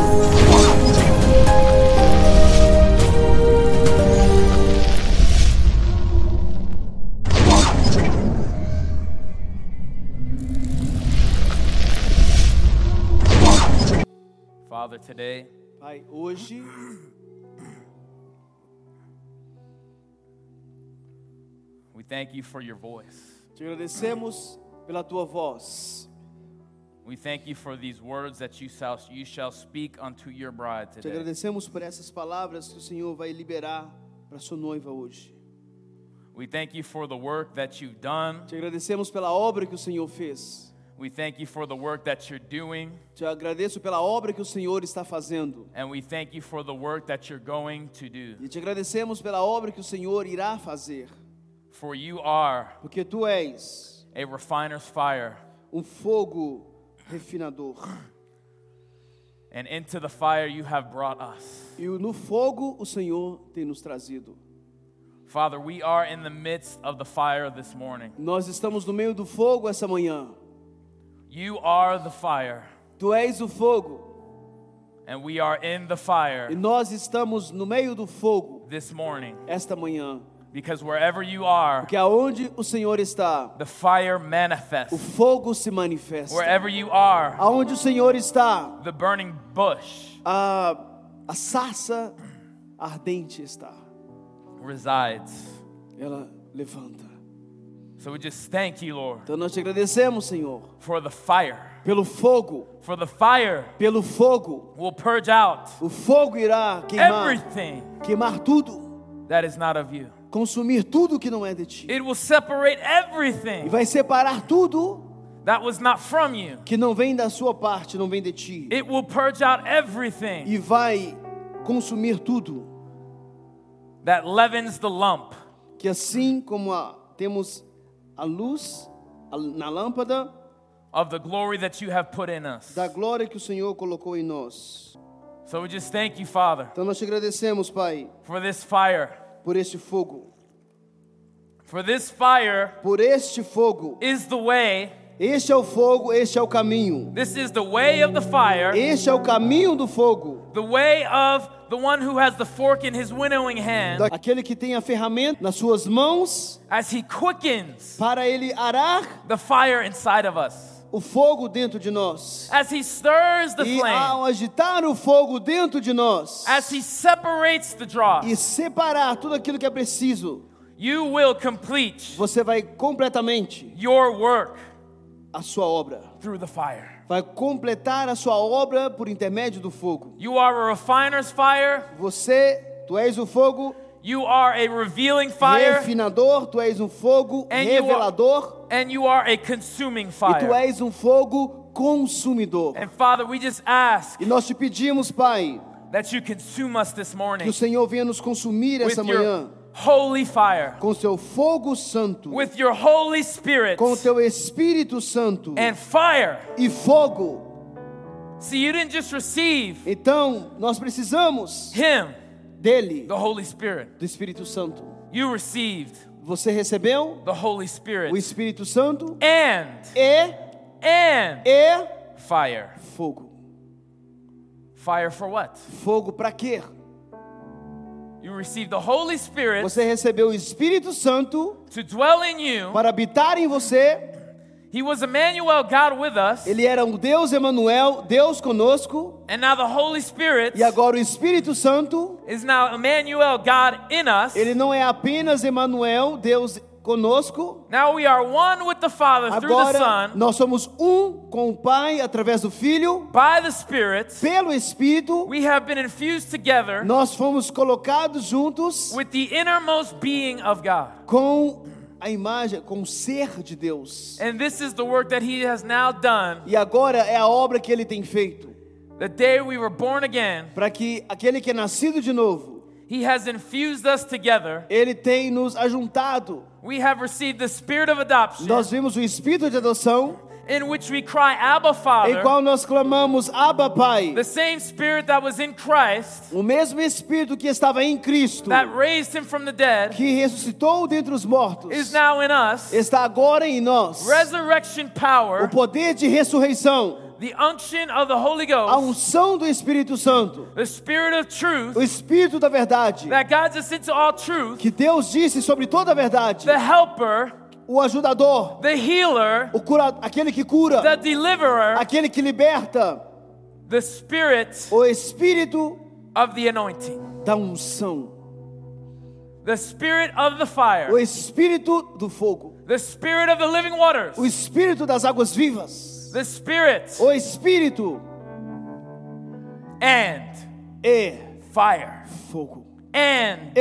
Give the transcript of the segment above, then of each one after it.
Father, today, Pai, hoje we thank you for your voice. te agradecemos pela tua voz. We thank you for these words that you shall speak unto your bride Te today. agradecemos por essas palavras que o Senhor vai liberar para sua noiva hoje. We thank you for the work that you've done. Te agradecemos pela obra que o Senhor fez. We thank you for the work that you're doing. Te agradeço pela obra que o Senhor está fazendo. And we thank you for the work that you're going to do. E te agradecemos pela obra que o Senhor irá fazer. For you are Porque tu és a refiner's fire. fogo refinador. And into the fire you have brought us. E no fogo o Senhor tem nos trazido. Father, we are in the midst of the fire this morning. Nós estamos no meio do fogo essa manhã. You are the fire. Tu és o fogo. And we are in the fire E nós estamos no meio do fogo this morning. esta manhã. Because wherever you are, Porque aonde o Senhor está, the fire o manifests. fogo se manifesta. Wherever you are, Aonde o Senhor está, the burning bush a sarça ardente está. resides. Ela levanta. So we just thank you, Lord, Então nós te agradecemos, Senhor, for the fire. pelo fogo. For the fire Pelo fogo. will purge out O fogo irá everything queimar tudo, that is not of you. consumir tudo que não é de ti. It will separate E everything vai separar tudo that was not from you. que não vem da sua parte, não vem de ti. It will purge out everything E vai consumir tudo. that leavens the lump. Que assim como temos a luz na lâmpada Of the glory that you have put in us. da glória que o Senhor colocou em nós. So we just thank you, Father, Então nós te agradecemos, Pai, for this fire. por este fogo. For this fire Por este fogo. is the way. Este é o fogo, este é o caminho. This is the way of the fire. Este é o caminho do fogo. The way of the one who has the fork in his winnowing hand, Daquele que tem a ferramenta nas suas mãos as he quickens para ele arar the fire inside of us. o fogo dentro de nós. As he stirs the E flame, ao agitar o fogo dentro de nós as he separates the dross, e separar tudo aquilo que é preciso, you will complete você vai completamente your work a sua obra. through the fire. Vai completar a sua obra por intermédio do fogo. You are a refiner's fire. Tu és o fogo You are a revealing fire. refinador, tu és um fogo And you are- revelador And you are a consuming e tu fire. és um fogo consumidor. And Father, we just ask E nós te pedimos, Pai, that you consume us this que morning o Senhor venha nos consumir with essa your manhã holy fire, com seu fogo santo, with your Holy Spirit com teu Espírito Santo and fire. e fogo. See, you didn't just receive Então, nós precisamos Him, dele, the Holy Spirit. do Espírito Santo. You received Você recebeu the Holy o Spirit Espírito Santo and e fire. fogo. Fire for what? Fogo para quê? You received the Holy Spirit Você recebeu o Espírito Santo to dwell in you. para habitar em você. He was Emmanuel, God with us. Ele era um Deus Emanuel, Deus conosco. And now the Holy Spirit E agora o Espírito Santo, is now Emmanuel, God in us. ele não é apenas Emanuel, Deus conosco. Now we are one with the Father through the Agora Son, nós somos um com o Pai através do Filho, by the Spirit. pelo Espírito. We have been infused together Nós fomos colocados juntos with the innermost being of God. com a imagem, com o ser de Deus. And this is the work that He has now done. E agora é a obra que ele tem feito, The day we were born again, para que aquele que é nascido de novo, He has infused us together. ele tem nos ajuntado. We have received the Spirit of adoption, Nós vimos o Espírito de adoção, in which we cry, Abba, em Father. qual nós clamamos Abba, Pai. The same Spirit that was in Christ, O mesmo Espírito que estava em Cristo, that raised Him from the dead, que ressuscitou dentre os mortos, is now in us. está agora em nós. Resurrection O power poder de ressurreição the unction of the Holy a Ghost, unção do Espírito Santo, the Spirit of truth, o Espírito da verdade, that guides us into all truth, que Deus disse sobre toda a verdade, the helper, o ajudador, the healer, aquele que cura, the deliverer, aquele que liberta, the Spirit o Espírito of the anointing, da unção, the Spirit of the fire, o Espírito do fogo, the Spirit of the living waters, o Espírito das águas vivas, the Spirit o Espírito and e fire. fogo. And,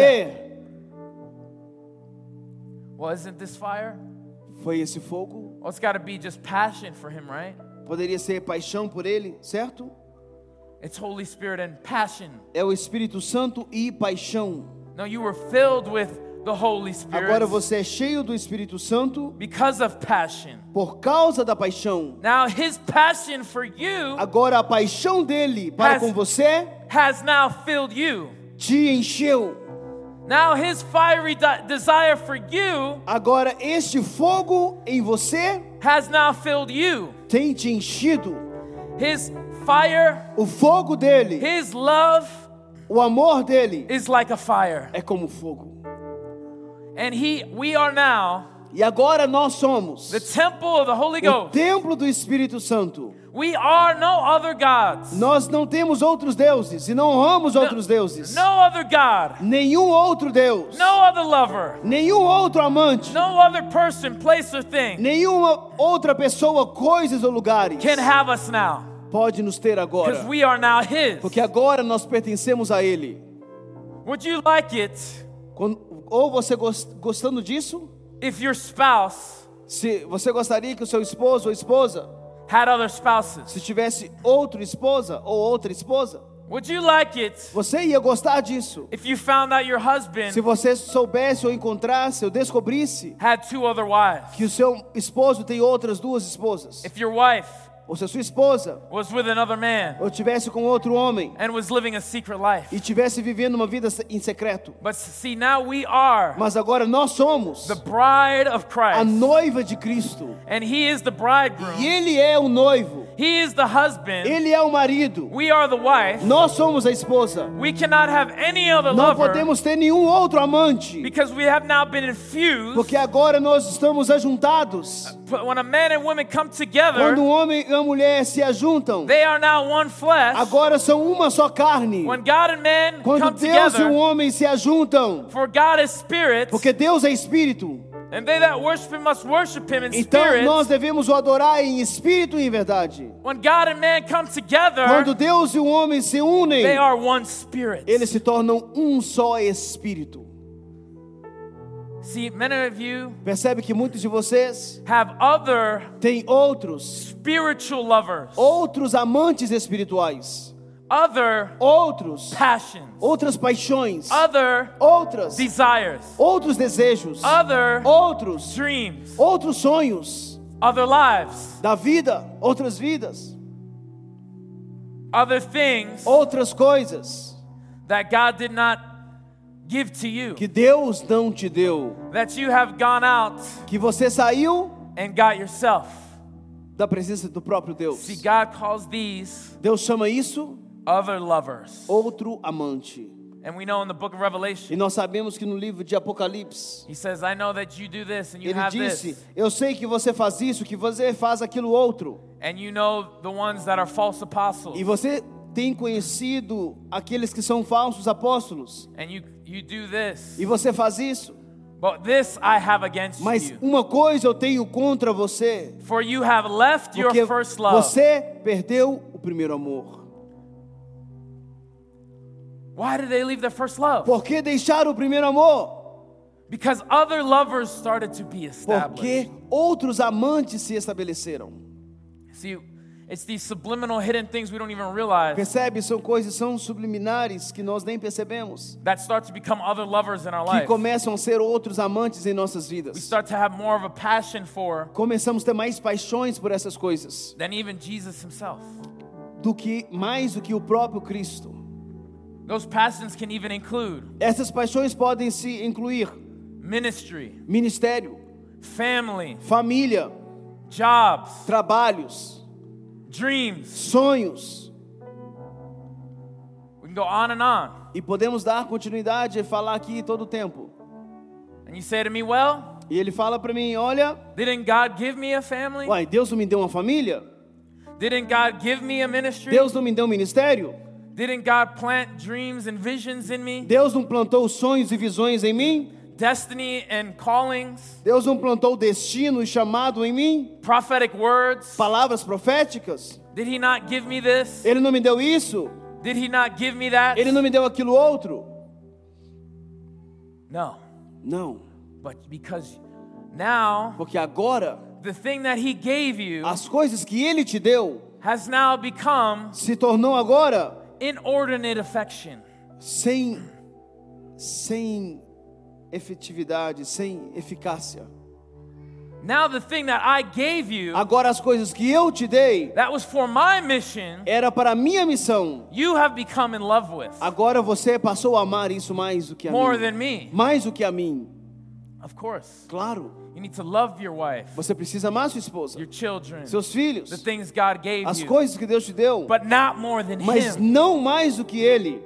well, isn't this fire? Foi esse fogo? Well, it's got to be just passion for him, right? Poderia ser paixão por ele, certo? It's Holy Spirit and passion. É o Espírito Santo e paixão. No, you were filled with the Holy Spirit Agora você é cheio do Espírito Santo because of passion. por causa da paixão. Now his passion for you Agora a paixão dele para com você has now filled you. te encheu. Now his fiery desire for you Agora este fogo em você has now filled you. tem te enchido. His fire, O fogo dele, his love o amor dele is like a fire. é como fogo. And we are now E agora nós somos the temple of the Holy o Ghost. templo do Espírito Santo. We are no other gods. Nós não temos outros deuses e não honramos outros deuses. No other God. Nenhum outro Deus. No other lover. Nenhum outro amante. No other person, place, or thing Nenhuma outra pessoa, coisas ou lugares can have us now. pode nos ter agora. Because we are now His. Porque agora nós pertencemos a Ele. Would you like it Ou você gostando disso? if your spouse Se você gostaria que o seu esposo ou esposa, had other spouses? se tivesse outra esposa ou outra esposa, Would you like it você ia gostar disso? if you found out your Se husband você soubesse ou encontrasse ou descobrisse had 2 other wives? que o seu esposo tem outras 2 esposas, If your wife ou se a sua esposa was with another man ou tivesse com outro homem and was living a secret life? e tivesse vivendo uma vida em secreto. But see, now we are Mas agora nós somos the bride of a Christ, noiva de Cristo. and He is the E bridegroom. Ele é o noivo. He is the husband. Ele é o marido. We are the wife. Nós somos a esposa. We cannot have any other Não lover podemos ter nenhum outro amante. because we have now been infused. Porque agora nós estamos ajuntados. When a man and woman come together, Quando um homem e uma mulher se ajuntam, they are now one flesh. agora são uma só carne. When God and man Quando come Deus e together, o homem se ajuntam, for God is spirit, porque Deus é espírito. and they that worship Him must worship Him in Então spirit. nós devemos o adorar em espírito e em verdade. When God and man come together, Quando Deus e o homem se unem, they are one spirit. eles se tornam um só espírito. See, many of you Percebe que muitos de vocês have other têm outros spiritual lovers, amantes espirituais, other outras passions, paixões, other desejos, other outros dreams, sonhos other lives, da vida, outras vidas, other things outras coisas that God did not give to you, que Deus não te deu, that you have gone out que você saiu and got yourself. da presença do próprio Deus. See, God calls these Deus chama isso other lovers. outro amante. And we know in the book of E Revelation, nós sabemos que no livro de Apocalipse, He says, I know that you do this and you ele have disse: this, eu sei que você faz isso, que você faz aquilo outro. and you know the ones that are false apostles, E você tem conhecido aqueles que são falsos apóstolos. and you do this, E você faz isso. but this I have against Mas you, uma coisa eu tenho contra você. for you have left your Porque first love. você perdeu o primeiro amor. Why did they leave their first love? Por que deixaram o primeiro amor? Because other lovers started to be established. Porque outros amantes se estabeleceram. See, it's these subliminal hidden things we don't even realize Percebe? São subliminares que nós nem percebemos, that start to become other lovers in our que life. começam a ser outros amantes em nossas We vidas. start to have more of a passion for Começamos a ter mais paixões por essas coisas than even Jesus Himself. mais do que o próprio Cristo. Those passions can even include Essas paixões podem se incluir ministry, ministério, family, família, jobs, trabalhos, dreams. sonhos. We can go on and on. E podemos dar continuidade e falar aqui todo o tempo. And you say to me, well, E ele fala para mim, olha, didn't God give me a family? uai, Deus não me deu uma família? Didn't God give me a ministry? Deus não me deu um ministério? Didn't God plant dreams and visions in me? Deus não plantou sonhos e visões em mim? Destiny and callings? Deus não plantou destino e chamado em mim? Prophetic words? Palavras proféticas? Did He not give me this? Ele não me deu isso? Did He not give me that? Ele não me deu aquilo outro? No. Não, But because now, porque agora the thing that He gave you as coisas que Ele te deu has now become se tornou agora inordinate affection. sem efetividade, sem eficácia. Now the thing that I gave you, Agora as coisas que eu te dei that was for my mission, era para a minha missão. you have become in love with Agora você passou a amar isso mais do que a more mim. than me. Mais do que a mim. Of course. Claro, You need to love your wife, você precisa amar sua esposa, your children, seus filhos, the things God gave as you, coisas que Deus te deu, but not more than mas Him. não mais do que Ele.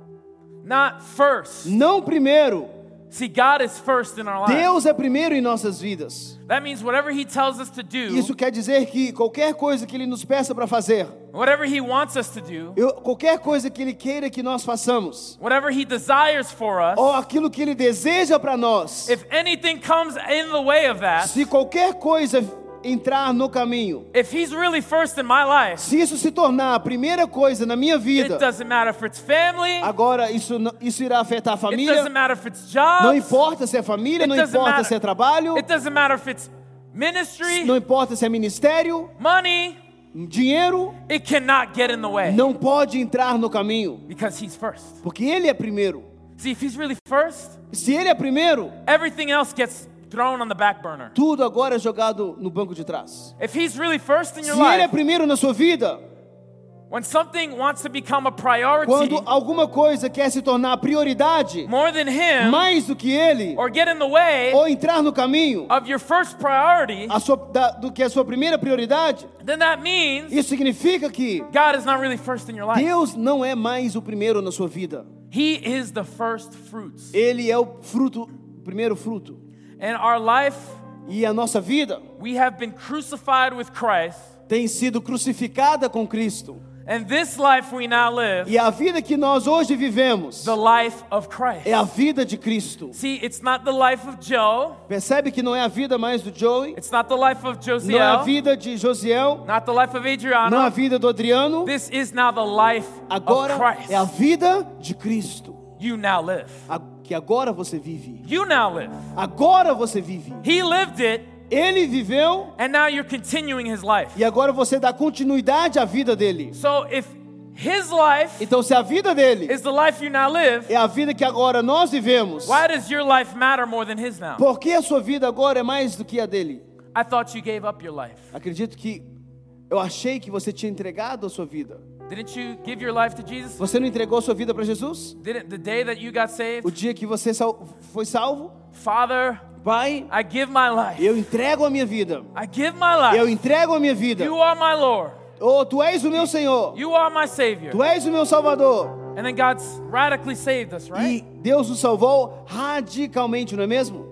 Not first. Não primeiro. See, God is first in our lives. Deus é primeiro em nossas vidas. That means whatever He tells us to do, Isso quer dizer que qualquer coisa que Ele nos peça para fazer, whatever He wants us to do, qualquer coisa que Ele queira que nós façamos, whatever He desires for us, ou aquilo que Ele deseja para nós, if anything comes in the way of that, se qualquer coisa entrar no caminho, if He's really first in my life, se isso se tornar a primeira coisa na minha it vida, doesn't matter if it's family, agora isso irá afetar a it família. doesn't matter if it's Não jobs, importa se é família, It não doesn't importa matter. se é trabalho, it doesn't matter if it's ministry, não importa se é ministério, money, dinheiro, it cannot get in the way não pode entrar no caminho, because He's first. porque Ele é primeiro. See, if He's really first, Se Ele é primeiro, everything else gets thrown on the back burner. tudo agora é jogado no banco de trás. If He's really first in Se your Ele é life, primeiro na sua vida, when something wants to become a priority quando alguma coisa quer se tornar prioridade, more than Him, mais do que Ele, or get in the way ou entrar no caminho of your first priority, do que a sua primeira prioridade, then that means isso significa que God is not really first in your life. Deus não é mais o primeiro na sua vida. He is the first fruits. Ele é o primeiro fruto. In our life, E a nossa vida we have been crucified with Christ, tem sido crucificada com Cristo. and this life we now live, E a vida que nós hoje vivemos the life of Christ. é a vida de Cristo. See, it's not the life of Joe, Percebe que não é a vida mais do Joey, it's not the life of não é a Josiel, vida de Josiel, not the life of não é a Adriana. vida do Adriano. This is now the life Agora of Christ. é a vida de Cristo. You now live. Que agora você vive. You now live. Agora você vive. He lived it, Ele viveu and now you're continuing his life. e agora você dá continuidade à vida dele. So if his life Então se a vida dele is the life you now live, é a vida que agora nós vivemos, why does your life matter more than his now? por que a sua vida agora é mais do que a dele? I thought you gave up your life. Acredito que eu achei que você tinha entregado a sua vida. Didn't you give your life to Jesus? Você não entregou a sua vida para Jesus? Didn't the day that you got saved? O dia que você foi salvo? Father, Pai, I give my life. eu entrego a minha vida. I give my life. Eu entrego a minha vida. You are my Lord. Oh, tu és o meu Senhor. You are my Savior. Tu és o meu Salvador. And then God's radically saved us, right? E Deus nos salvou radicalmente, não é mesmo?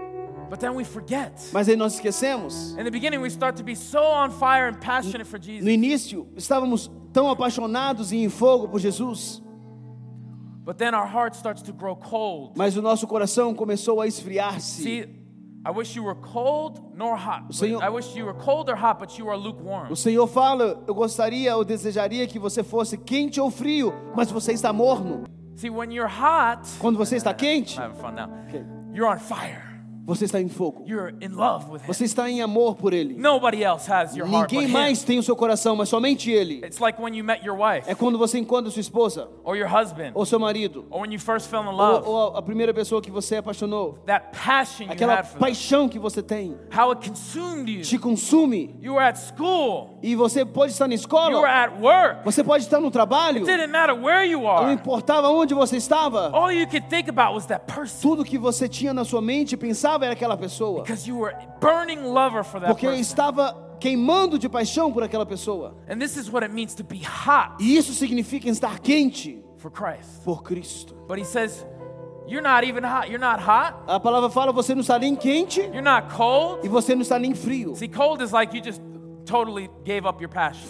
But then we forget. Mas aí nós esquecemos. In the beginning, we start to be so on fire and passionate for Jesus. No início, estávamos tão apaixonados e em fogo por Jesus, But then our heart starts to grow cold. mas o nosso coração começou a esfriar-se. See, I wish you were cold nor hot. Senhor- I wish you were cold or hot, but you are lukewarm. O Senhor fala, eu gostaria, eu desejaria que você fosse quente ou frio, mas você está morno. See, when you're hot, Quando você está quente, I'm having fun now. Okay. You're on fire. você está em fogo. You're in love with Him. Você está em amor por Ele. Nobody else has your heart but Ninguém Him. mais tem o seu coração, mas somente Ele. It's like when you met your wife É quando você encontra sua esposa, or your husband ou seu marido, or when you first fell in love. ou a primeira pessoa que você apaixonou. That passion you Aquela had for them. paixão que você tem How it consumed you. te consome. You were at school. E você pode estar na You were escola, at work. você pode estar no trabalho, It didn't matter where you não are. importava onde você estava. All you could think about was that person. Tudo que você tinha na sua mente e pensava era aquela pessoa. Because you were a burning lover for that Porque person. estava queimando de paixão por aquela pessoa. And this is what it means to be hot E isso significa estar quente for Christ. por Cristo. But he says, you're not even hot. You're not hot. A palavra fala, você não está nem quente You're not cold. e você não está nem frio. See, cold is like you just totally gave up your passion.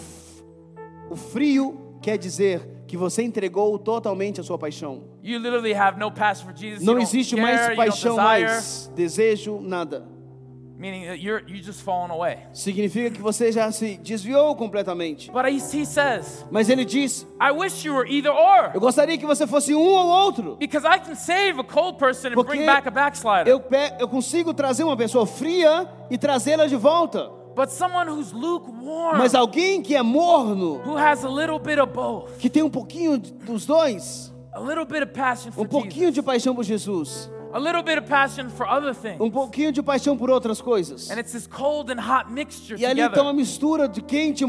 O frio quer dizer que você entregou totalmente a sua paixão. You literally have no passion for Jesus. Não you don't existe care, mais you don't paixão, desire, mais desejo, nada. meaning that you're just fallen away. Significa que você já se desviou completamente. But he says, Mas ele diz, I wish you were either or. eu gostaria que você fosse um ou outro. Because I can save a cold person and Porque bring back a backslider. eu consigo trazer uma pessoa fria e trazê-la de volta. But someone who's lukewarm, Mas alguém que é morno, who has a little bit of both, que tem um pouquinho dos dois, a little bit of passion for um pouquinho Jesus, de paixão por Jesus, a little bit of passion for other things. um pouquinho de paixão por outras coisas. And it's this cold and hot mixture E ali está uma together. mistura de quente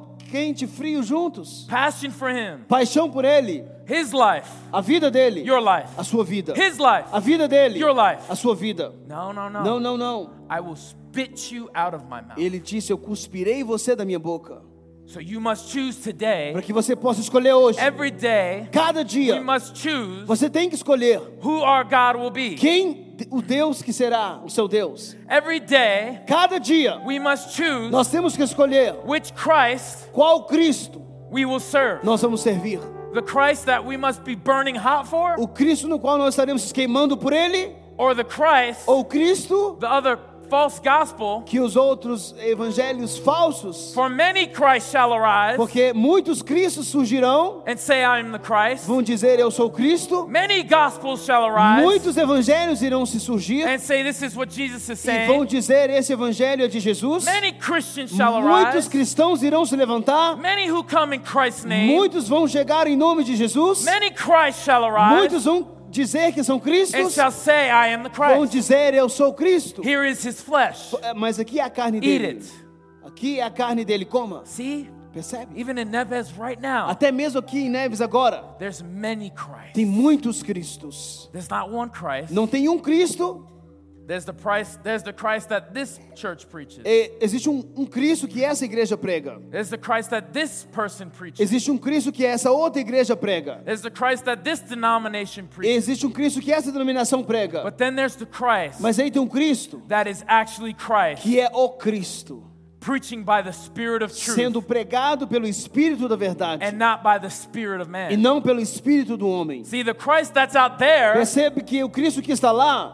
e frio juntos. Passion for him, Paixão por ele, his life, a vida dele, your life, a sua vida. his life, A vida dele, your life. a sua vida. No. Não, não, não. I will spit you out of my mouth. Ele disse, eu cuspirei você da minha boca. So you must choose today, Para que você possa escolher hoje. every day, Cada we dia, must choose você tem que escolher who our God will be. quem o Deus que será o seu Deus. Every day, Cada dia, we must choose nós temos que escolher which Christ qual Cristo we will serve. nós vamos servir. The Christ that we must be burning hot for, O Cristo no qual nós estaremos nos queimando por ele, or the Christ, ou o Cristo the other false gospel. que os outros evangelhos falsos, For many Christ shall arise porque muitos Cristos surgirão, and say, I am the Christ. vão dizer eu sou Cristo. Many gospels shall arise Muitos evangelhos irão se surgir and say, this is what Jesus is e vão saying. dizer esse evangelho é de Jesus. Many Christians shall Muitos arise. cristãos irão se levantar. Many who come in Christ's name. Muitos vão chegar em nome de Jesus. Many Christ shall arise Muitos vão dizer que são and Cristos. shall say, I am the Vão Christ. dizer eu sou Cristo. Here is his flesh. Mas aqui é a carne Eat dele. it. Aqui é a carne dele. Coma. See, Percebe? even in Neves right now, Até mesmo aqui em Neves agora, there's many Christ. tem muitos Cristos. There's not one Christ. Não tem um Cristo. There's the Christ that this church preaches. Existe um Cristo que essa igreja prega. There's the Christ that this person preaches. Existe um Cristo que essa outra igreja prega. There's the Christ that this denomination preaches. Existe um Cristo que essa denominação prega. But then there's the Christ Mas aí tem um Cristo that is actually Christ, que é o Cristo, preaching by the Spirit of truth sendo pregado pelo Espírito da verdade and not by the Spirit of e man. não pelo Espírito do homem. See, the Christ that's out there Percebe que o Cristo que está lá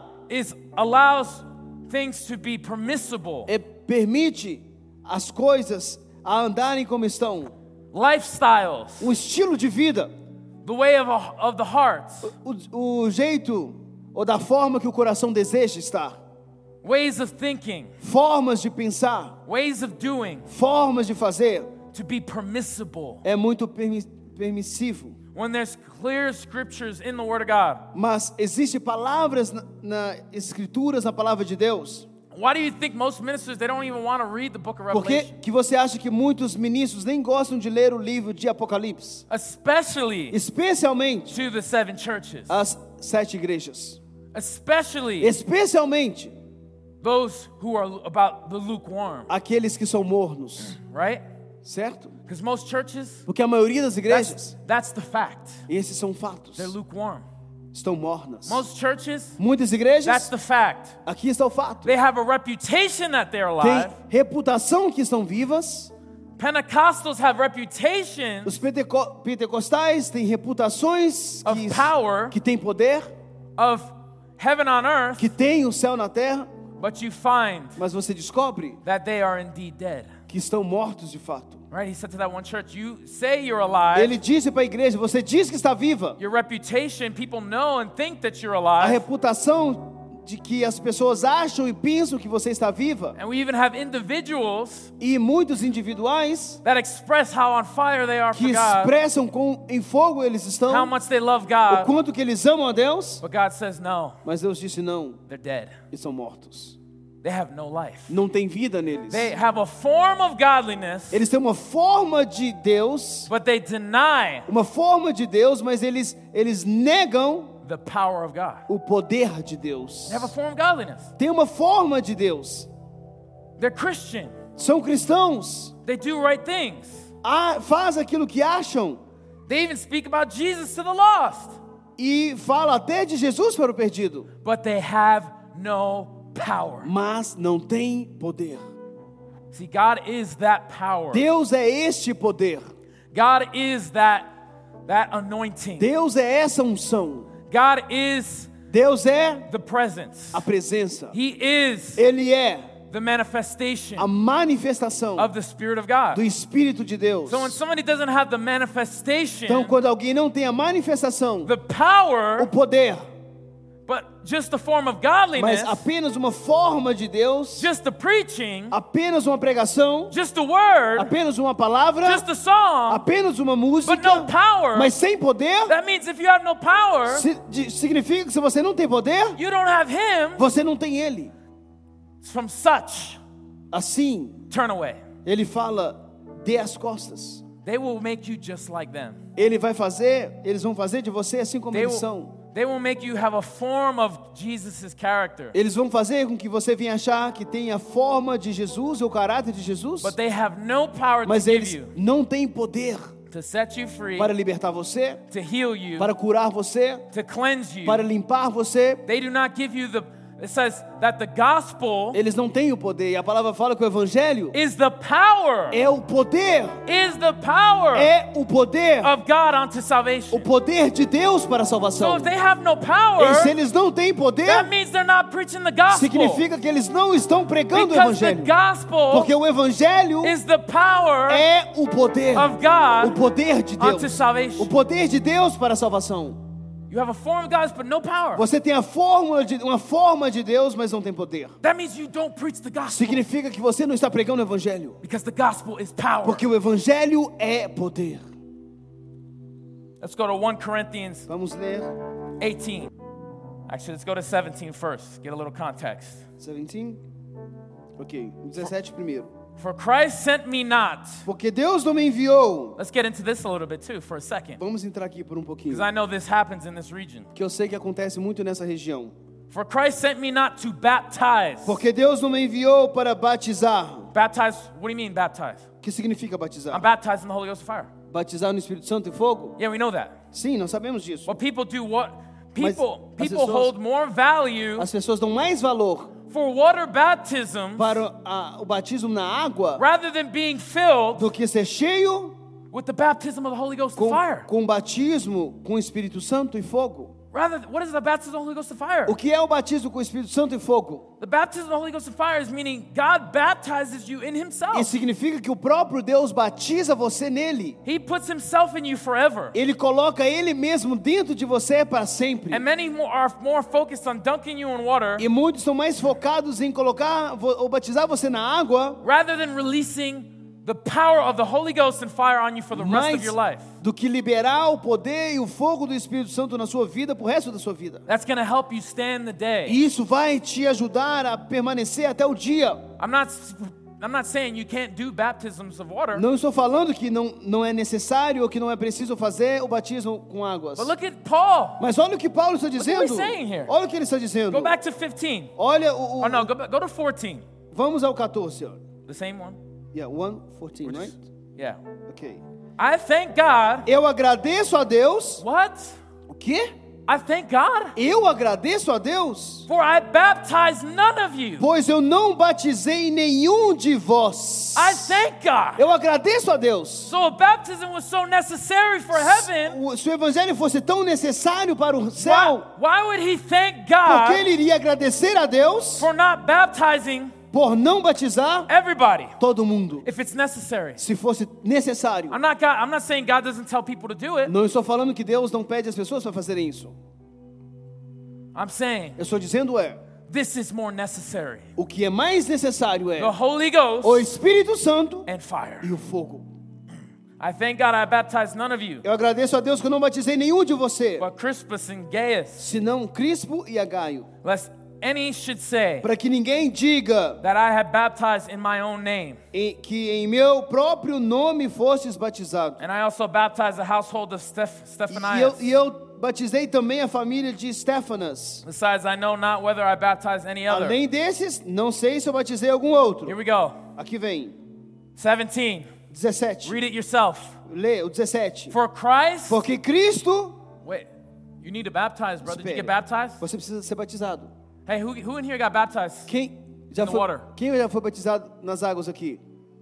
allows things to be permissible. permite as coisas a andarem como estão. Lifestyles, Um estilo de vida, the way of the heart, o jeito ou da forma que o coração deseja estar. ways of thinking, Formas de pensar, ways of doing, formas de fazer. to be permissible. É muito permissivo. When there's clear scriptures in the Word of God. Mas existem palavras escrituras na palavra de Deus. Why do you think most ministers, they don't even want to read the book of Por que Revelation? que você acha que muitos ministros nem gostam de ler o livro de Apocalipse? Especially Especialmente to the 7 churches. as 7 igrejas. Especially Especialmente those who are about the lukewarm, aqueles que são mornos. right? Certo? Because most churches, Porque a maioria das igrejas, that's the fact. esses são fatos, They're lukewarm. estão mornas. Most churches, Muitas that's igrejas, the fact. aqui está o fato. They have a reputation that they're Tem alive. reputação que estão vivas. Pentecostals have reputations Os pentecostais têm reputações of power, que têm poder, of heaven on earth, que têm o céu na terra, but you find mas você descobre that they are indeed dead. que estão mortos de fato. Right? He said to that one church, you say you're alive. Ele disse para a igreja, você diz que está viva. Your reputation, people know and think that you're A alive. reputação de que as pessoas acham e pensam que você está viva. And we even have individuals E muitos individuais that express how on fire they are for que God, expressam em fogo eles how estão, much they love o God. quanto que eles amam a Deus. But God says no, Mas Deus disse não, they're dead. eles são mortos. They have no life. Não tem vida neles. They have a form of godliness, Eles têm uma forma de Deus, but they deny mas eles negam the power of God. o poder de Deus. They have a form of godliness. Tem uma forma de Deus. They're Christian, são cristãos, They do right things. faz aquilo que acham They even speak about Jesus to the lost. e fala até de Jesus para o perdido, But they have no power. mas não tem poder. See, God is that power. Deus é este poder. God is that anointing. Deus é essa unção. God is Deus é the presence. a presença. He is Ele é the manifestation a manifestação of the Spirit of God. do Espírito de Deus. So when somebody doesn't have the manifestation, Então, quando alguém não tem a manifestação, the power, o poder, but just the form of mas godliness, apenas uma forma de Deus, just the preaching, apenas uma pregação, just the word, apenas uma palavra, just the song, apenas uma música, but no power, mas sem poder, that means if you have no power, significa que se você não tem poder, you don't have Him. você não tem Ele. From such, Assim, turn away. Ele fala, dê as costas. They will make you just like them. Eles vão fazer de você assim como eles são. They will make you have a form of Jesus' character. Eles vão fazer com que você venha achar que tem a forma de Jesus, o caráter de Jesus, But they have no power to mas give eles you, não têm poder to set you free, para libertar você, to heal you, para curar você, to cleanse you. para limpar você. They do not give you it says that the gospel Eles não têm o poder. E a palavra fala que o evangelho is the power, é o poder, is the power é o poder, of God unto o salvation. poder de Deus para a So salvação. if they have no E power, se eles não têm poder, that means they're not preaching the gospel. significa que eles não estão pregando o Because the evangelho. gospel Porque o evangelho is the power é o poder, of o God poder de unto Deus, o salvation. poder de Deus para a salvação. You have a form of God, but no power. Você tem uma forma de Deus, mas não tem poder. That means you don't preach the gospel. Significa que você não está pregando o evangelho. Because the gospel is power. Porque o evangelho é poder. Let's go to 1 Corinthians Vamos ler 18. Actually, let's go to 17 first. Get a little context. 17. Ok, 17 primeiro. For Christ sent me not. Porque Deus não me enviou. Let's get into this a little bit too for a second. Vamos entrar aqui por pouquinho. Because I know this happens in this region. Que eu sei que acontece muito nessa região. For Christ sent me not to baptize. Porque Deus não me enviou para batizar. Baptize, what do you mean baptize? O que significa batizar? I'm baptized in the Holy Ghost and fire. Batizar no Espírito Santo e fogo? Yeah, we know that. Sim, nós sabemos disso. What people do, Mas people as pessoas- hold more value As pessoas dão mais valor for water baptism para o batismo na água rather than being filled do que ser cheio with the baptism of the Holy Ghost and fire. com batismo com o Espírito Santo e fogo. What is the baptism of the Holy Ghost and fire? O que é o batismo com o Espírito Santo e fogo? The baptism of the Holy Ghost and fire is meaning God baptizes you in Himself. Isso significa que o próprio Deus batiza você nele. He puts Himself in you forever. Ele coloca Ele mesmo dentro de você para sempre. And many are more focused on dunking you in water E muitos estão mais focados em colocar ou batizar você na água, rather than releasing the power of the Holy Ghost and fire on you for the rest of mais your life. do que liberar o poder e o fogo do Espírito Santo na sua vida pro resto da sua vida. That's going to help you stand the day. E isso vai te ajudar a permanecer até o dia. I'm not saying you can't do baptisms of water. Não estou falando que não é necessário ou que não é preciso fazer o batismo com águas. But look at Paul. Mas olha o que Paulo está what dizendo. he's saying here. Olha o que ele está dizendo. Go back to 15. Olha Oh no, go to 14. Vamos ao 14. Ó. The same one? Yeah, 1:14, right? Yeah. Ok. I thank God. Eu agradeço a Deus. What? O quê? I thank God. Eu agradeço a Deus. For I baptized none of you. Pois eu não batizei nenhum de vós. I thank God. Eu agradeço a Deus. So if baptism was so necessary for heaven, Se o evangelho fosse tão necessário para o céu, why would he thank por que God ele iria agradecer a Deus for not baptizing por não batizar everybody todo mundo? if it's necessary? Se fosse necessário. I'm not saying God doesn't tell people to do it. Não estou falando que Deus não pede às pessoas para fazerem isso. I'm saying Eu estou dizendo this is more necessary. o que é mais necessário é The Holy Ghost o Espírito Santo and fire. e o fogo. I thank God I baptized none of you, Eu agradeço a Deus que eu não batizei nenhum de você, but Crispus and Gaius, senão Crispo e Agaio, lest any should say para que ninguém diga that I have baptized in my own name. que em meu próprio nome fostes batizado. And I also baptized the household of Stephanias. E eu batizei também a família de Stefanas. Besides, I know not whether I baptized any other. Além desses, não sei se eu batizei algum outro. Here we go. Aqui vem. 17. 17. Read it yourself. Lê o 17. For Christ. Porque Cristo... Wait. You need to baptize, brother. Did you get Espere. baptized? Você precisa ser batizado. Hey, who in here got baptized? Quem já In the foi, water. quem já foi batizado nas águas aqui?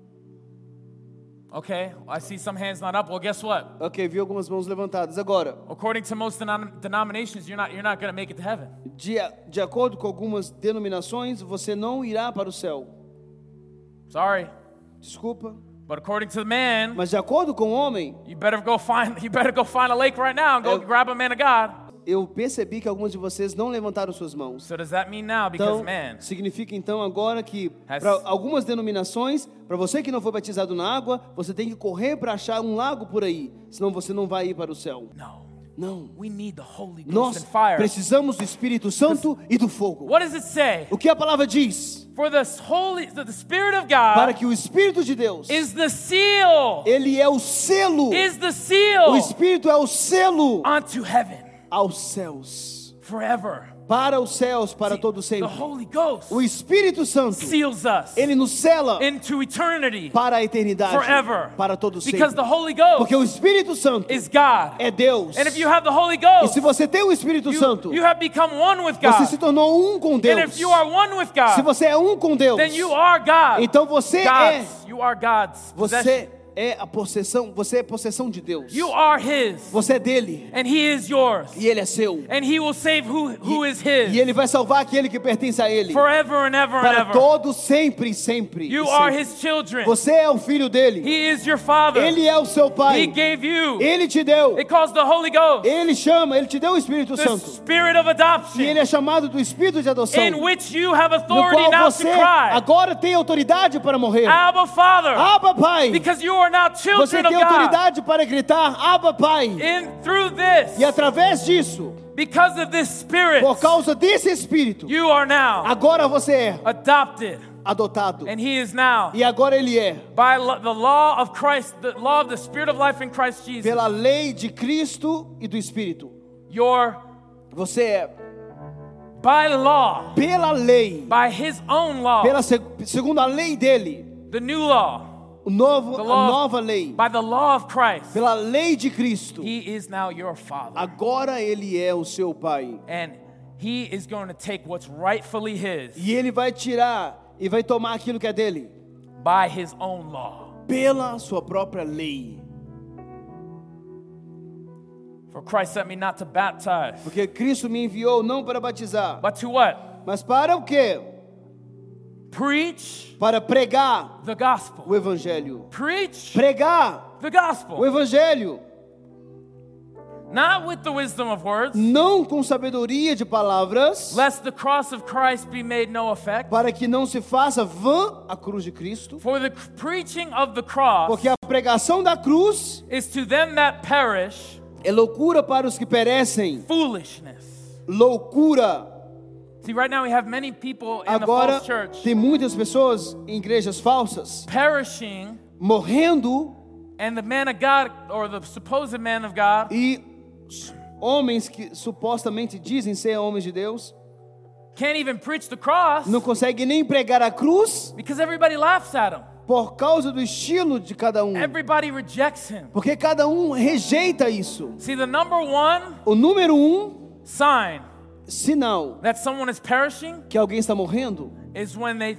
Okay. I see some hands not up. Well, guess what? Ok, vi algumas mãos levantadas. Agora, According to most denominations, you're not going to make it to heaven. de acordo com algumas denominações, você não irá para o céu. Sorry. Desculpa. But according to the man, Mas de acordo com o homem, you better go find a lake right now and go grab a man of God. eu percebi que alguns de vocês não levantaram suas mãos. So does that mean now, because Então, man, significa então agora que Has- para algumas denominações, para você que não foi batizado na água, você tem que correr para achar um lago por aí, senão você não vai ir para o céu. no. Não. We need the Holy Ghost Nós and fire. precisamos do Espírito Santo e do fogo. What does it say? O que a palavra diz? For the Spirit of Para God que o Espírito de Deus, is the seal. ele é o selo. Is the O seal Espírito é o selo unto heaven aos céus. forever. Para os céus, para todo The sempre. Holy Ghost O Espírito Santo, seals us ele nos sela into eternity para a eternidade, forever. para todo sempre. Because the Holy Ghost Porque o Espírito Santo is God. é Deus. And if you have the Holy E Ghost, se você tem o Espírito Santo, you have become one with você God. se tornou um com And Deus. if you are one with Se God, você é um com Deus, then you are God. então você God's. You are God's possession. você é a possessão, você é possessão de Deus. You are His. Você é dele And He is yours. e ele é seu. And He will save who is His. E ele vai salvar aquele que pertence a ele Forever and ever and para ever. todo sempre, sempre. You e are sempre. His children. Você é o filho dele. He is your Father. Ele é o seu He pai. gave you. Ele te deu. It calls the Holy Ghost Ele chama, ele te deu o Espírito the Santo. Spirit of E adoption, ele é chamado do Espírito de adoção, in which you have no authority qual now to você cry, agora tem autoridade para morrer. Abba, Father, Abba, Pai. because you are now Você children of tem God. autoridade para gritar Abba, Pai. Through this, E através disso, because of this Spirit, por causa desse Espírito, you are now agora você é adopted, adotado. and He is now, E agora ele é, by the law of Christ, the law of the Spirit of life in Christ Jesus, pela lei de Cristo e do Espírito. Você é, by law, pela lei, by His own law, segundo a lei dele, the new law, a nova law, lei, by the law of Christ, pela lei de Cristo. He is now your Father. Agora ele é o seu pai. And He is going to take what's rightfully His E ele vai tirar e vai tomar aquilo que é dele by His own law. pela sua própria lei. For Christ sent me not to baptize, Porque Cristo me enviou não para batizar, but to what? mas para o quê? Preach Para pregar the gospel. o evangelho. Preach Pregar the o gospel. evangelho, Not with the wisdom of words, não com sabedoria de palavras, lest the cross of Christ be made no effect. para que não se faça vã a cruz de Cristo. For the preaching of the cross Porque a pregação da cruz is to them that perish é loucura para os que perecem. foolishness. Loucura. See, right now we have many people in the Agora false church tem muitas pessoas em igrejas falsas perishing, morrendo, and the man of God, or the supposed man of God, e homens que supostamente dizem ser homens de Deus can't even preach the cross não conseguem nem pregar a cruz because everybody laughs at him. por causa do estilo de cada um. Everybody rejects him. Porque cada um rejeita isso. See, the number one O número sign sinal that someone is perishing que alguém está morrendo, is when they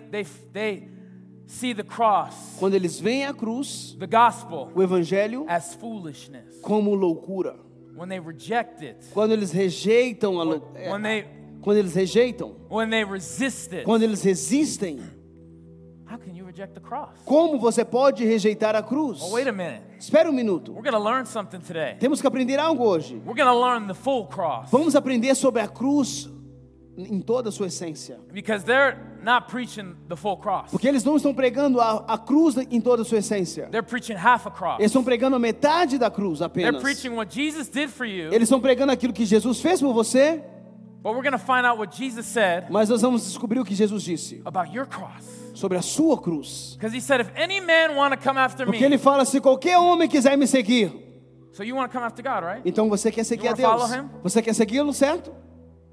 see the cross, quando eles veem a cruz, the gospel, o evangelho, as foolishness. como loucura. When they reject it, Quando eles rejeitam quando eles rejeitam, when they resist it. quando eles resistem, How can you reject the cross? como você pode rejeitar a cruz? Oh, wait a minute. Espera um minuto. We're going to learn something today. Temos que aprender algo hoje. We're going to learn the full cross. Vamos aprender sobre a cruz em toda a sua essência. Because they're not preaching the full cross. Porque eles não estão pregando a cruz em toda a sua essência. They're preaching half a cross. Eles estão pregando a metade da cruz They're apenas. preaching what Jesus did for you, Eles estão pregando aquilo que Jesus fez por você, but we're going to find out what Jesus said mas nós vamos descobrir o que Jesus disse about your cross. sobre a sua cruz. Because He said, if any man want to come after Porque me, ele fala, se qualquer homem quiser me seguir, so you want to come after God, right? então você quer seguir You a wanna Deus. follow him? Você quer segui-lo, certo?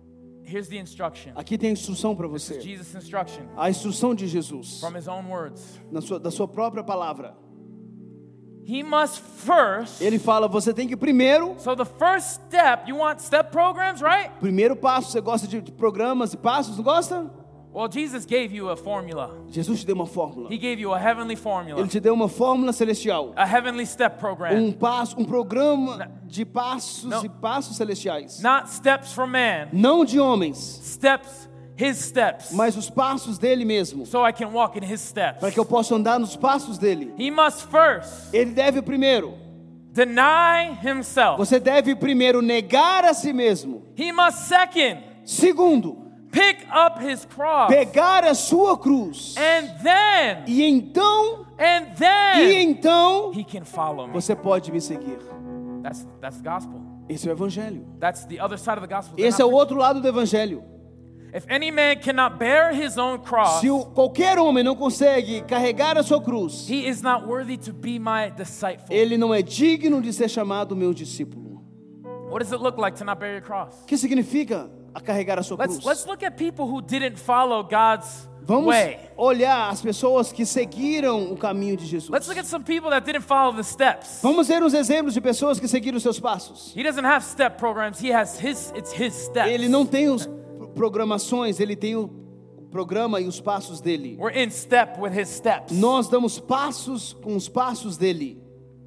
Here's the instruction. Aqui tem a instrução para This is você. Jesus' instruction A instrução de Jesus, from his own words. da sua própria palavra. He must first. Ele fala, você tem que primeiro, So the first step, you want step programs, right? primeiro passo, você gosta de programas e passos, não gosta? Well, Jesus gave you a formula. Jesus te deu uma fórmula. He gave you a heavenly formula, Ele te deu uma fórmula celestial. a heavenly step program. Um programa de passos Não. e passos celestiais. Not steps from man, Não de homens, steps, his steps. mas os passos dele mesmo. So I can walk in his steps. Para que eu possa andar nos passos dele. He must first Ele deve primeiro. deny himself. Você deve primeiro negar a si mesmo. He must second Segundo, pick up his cross. pegar a sua cruz. And then, E então, he can follow me. você pode me seguir. That's the gospel. Esse é o evangelho. That's the other side of the gospel. Esse é o outro lado do evangelho. If any man cannot bear his own cross, Se qualquer homem não consegue carregar a sua cruz, he is not worthy to be my disciple. ele não é digno de ser chamado meu discípulo. What does it look like to not bear your cross? O que significa a carregar a sua Let's cruz? look at people who didn't follow God's Vamos way. olhar as pessoas que seguiram o caminho de Jesus. Let's look at some people that didn't follow the steps. Vamos ver uns exemplos de pessoas que seguiram os seus passos. He doesn't have step programs. He has it's his steps. Ele não tem os programações, ele tem o programa e os passos dele. We're in step with his steps. Nós damos passos com os passos dele.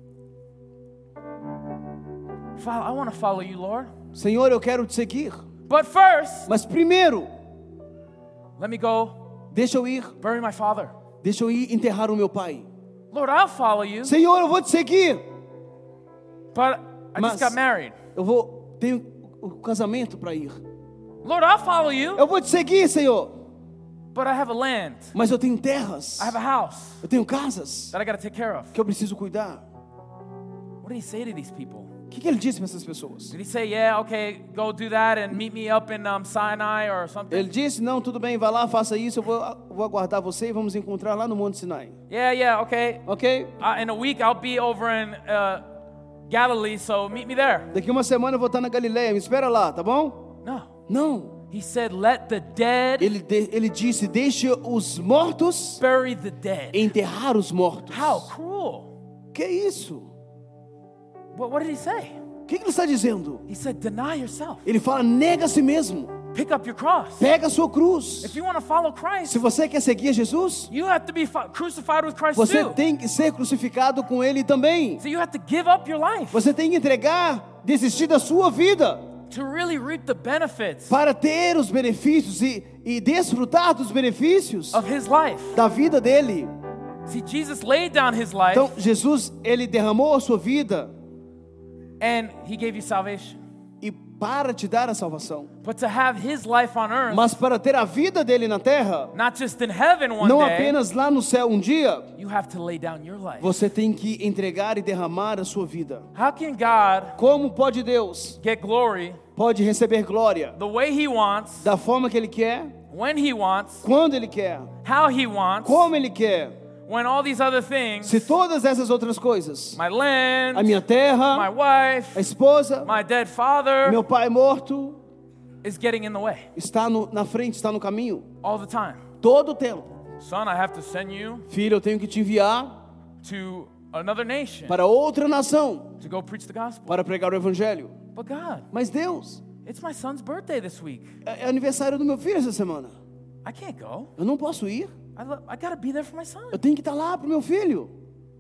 I want to follow you, Lord. Senhor, eu quero te seguir. But first, Mas primeiro, let me go deixa eu ir. bury my father. Deixa eu ir enterrar o meu pai. Lord, I'll follow you, Senhor, eu vou te seguir. but I Mas- just got married. Tenho o casamento para ir. Lord, I'll follow you, Eu vou te seguir, Senhor. but I have a land. Mas eu tenho terras. I have a house Eu tenho casas that I got to take care of. que eu preciso cuidar. What did he say to these people? O que ele disse para essas pessoas? Did he say, yeah, okay, go do that and meet me up in Sinai or something? Ele disse, não, tudo bem, vai lá, faça isso, eu vou aguardar você e vamos encontrar lá no Monte Sinai. Yeah, okay. Ok? In a week, I'll be over in Galilee, so meet me there. Daqui uma semana eu vou estar na Galileia, me espera lá, tá bom? No. Não. He said, let the dead Ele disse, deixe os mortos bury the dead. enterrar os mortos. How cruel. Que isso? What did he say? O que ele está dizendo? He said, deny yourself. Ele fala, nega a si mesmo. Pick up your cross. Pega a sua cruz. If you want to follow Christ, Se você quer seguir Jesus, you have to be crucified with Christ você too. tem que ser crucificado com Ele também. So you have to give up your life Você tem que entregar, desistir da sua vida to really reap the benefits para ter os benefícios e desfrutar dos benefícios of his life. da vida dele. See, Jesus laid down his life Então, Jesus, Ele derramou a sua vida and he gave you salvation. e para te dar a salvação. But to have his life on earth, Mas para ter a vida dele na terra, not just in heaven one não day, apenas lá no céu um dia, you have to lay down your life. você tem que entregar e derramar a sua vida. How can God Como pode Deus, get glory pode receber glória the way he wants, da forma que Ele quer, when he wants, quando Ele quer, how he wants, como Ele quer, when all these other things, se todas essas outras coisas, my land, a minha my terra, a wife, esposa, my dead father, meu pai morto, is getting in the way está na frente, está no caminho, all the time? todo o tempo. Son, I have to send you Filho, eu tenho que te enviar to another nation para outra nação, to go preach the gospel. para pregar o evangelho. But God, Mas Deus, it's my son's birthday this week. é aniversário do meu filho essa semana. I can't go. Eu não posso ir. I gotta be there for my son. Eu tenho que estar lá pro meu filho.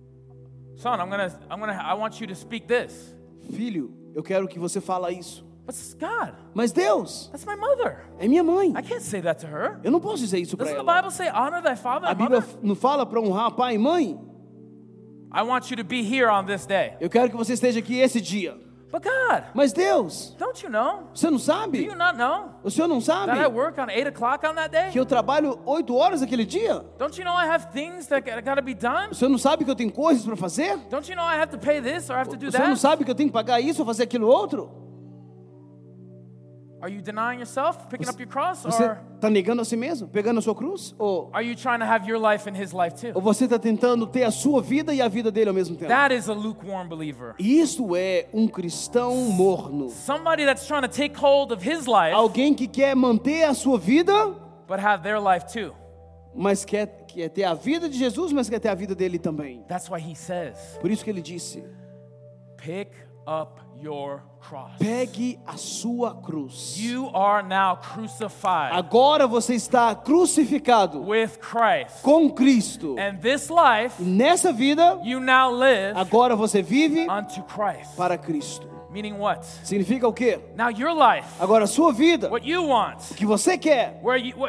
Son, I want you to speak this. Filho, eu quero que você fala isso. But God, Mas Deus, that's my mother. é minha mãe. I can't say that to her. Eu não posso dizer isso para Doesn't the ela. Bible say honor thy father A and Bíblia mother? não fala para honrar pai e mãe? I want you to be here on this day. Eu quero que você esteja aqui esse dia. But God, Mas Deus, don't you know? você não Do sabe? you not know O senhor não sabe that I work on 8 o'clock on that day? que eu trabalho 8 horas aquele dia? Don't you know I have things that gotta be done? O senhor não sabe que eu tenho coisas para fazer? Don't you know I have to pay this or I have to do O senhor não that? sabe que eu tenho que pagar isso ou fazer aquilo outro? Are you denying yourself, picking up your cross, Você or está negando a si mesmo, pegando a sua cruz? Ou are you trying to have your life and his life too? você está tentando ter a sua vida e a vida dele ao mesmo tempo? That is a lukewarm believer. Isso é um cristão morno. Somebody that's trying to take hold of his life, Alguém que quer manter a sua vida, but have their life too. mas quer ter a vida de Jesus, mas quer ter a vida dele também. That's why he says, Por isso que ele disse: pick up your cross. pegue a sua cruz. You are now crucified Agora você está crucificado with Christ. com Cristo. And this life, Nessa vida, you now live agora você vive unto Christ. para Cristo. Meaning what? Significa o quê? Now your life, Agora a sua vida, what you want, o que você quer,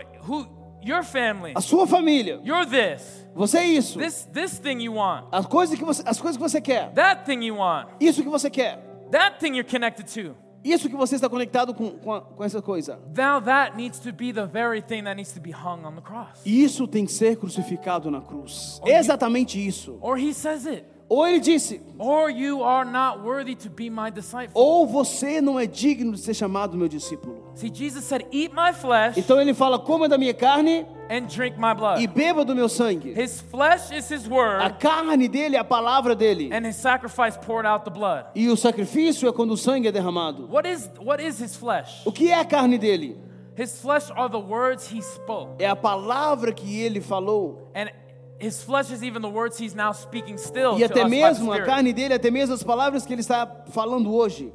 your family, a sua família, you're this. você é isso. This thing you want. As coisas que você quer, That thing you want. isso que você quer, That thing you're connected to. isso que você está conectado com essa coisa. Now that needs to be the very thing that needs to be hung on the cross. Isso tem que ser crucificado na cruz. Exatamente isso. Or he says it. Ou ele disse: Or you are not worthy to be my disciple. ou você não é digno de ser chamado meu discípulo. See, Jesus said, eat my flesh Então ele fala: coma da minha carne and drink my blood. e beba do meu sangue. His flesh is his A word, carne dele é a palavra dele. and his sacrifice poured out the blood. E o sacrifício é quando o sangue é derramado. What is his flesh? O que é a carne dele? His flesh are the words he spoke. É a palavra que ele falou. And his flesh is even the words he's now speaking still E to até us by the mesmo a Spirit. carne dele, até mesmo as palavras que ele está falando hoje.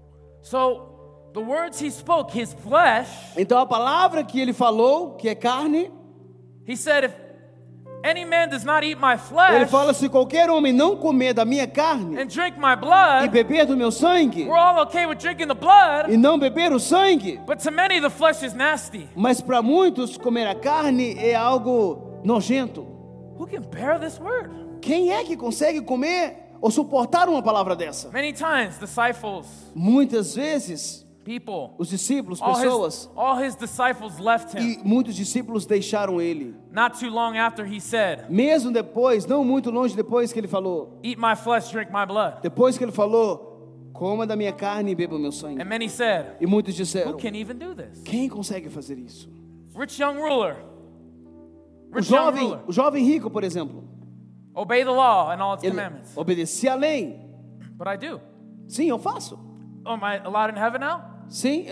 So, the words he spoke, his flesh, Então a palavra que ele falou, que é carne, he said, if any man does not eat my ele flesh fala: se qualquer homem não comer da minha carne and drink my e blood, beber do meu sangue, we're all okay with drinking the blood, e não beber o sangue, but to many the flesh is nasty. mas para muitos comer a carne é algo nojento. Who can bear this word? Quem é que consegue comer ou suportar uma palavra dessa? Many times, disciples, Muitas vezes, people, os discípulos, all pessoas, his disciples left him. e muitos discípulos deixaram ele. Not too long after he said, Mesmo depois, não muito longe depois que ele falou, eat my flesh, drink my blood. depois que ele falou: coma da minha carne e beba o meu sangue. And many said, E muitos who disseram: can even do this? quem consegue fazer isso? Rich young ruler. O Rich young jovem, ruler. o jovem rico, por exemplo, Obey the law and all its ele commandments. obedecia a lei. But I do. Sim, eu faço. Oh, am I allowed in heaven now? Sim,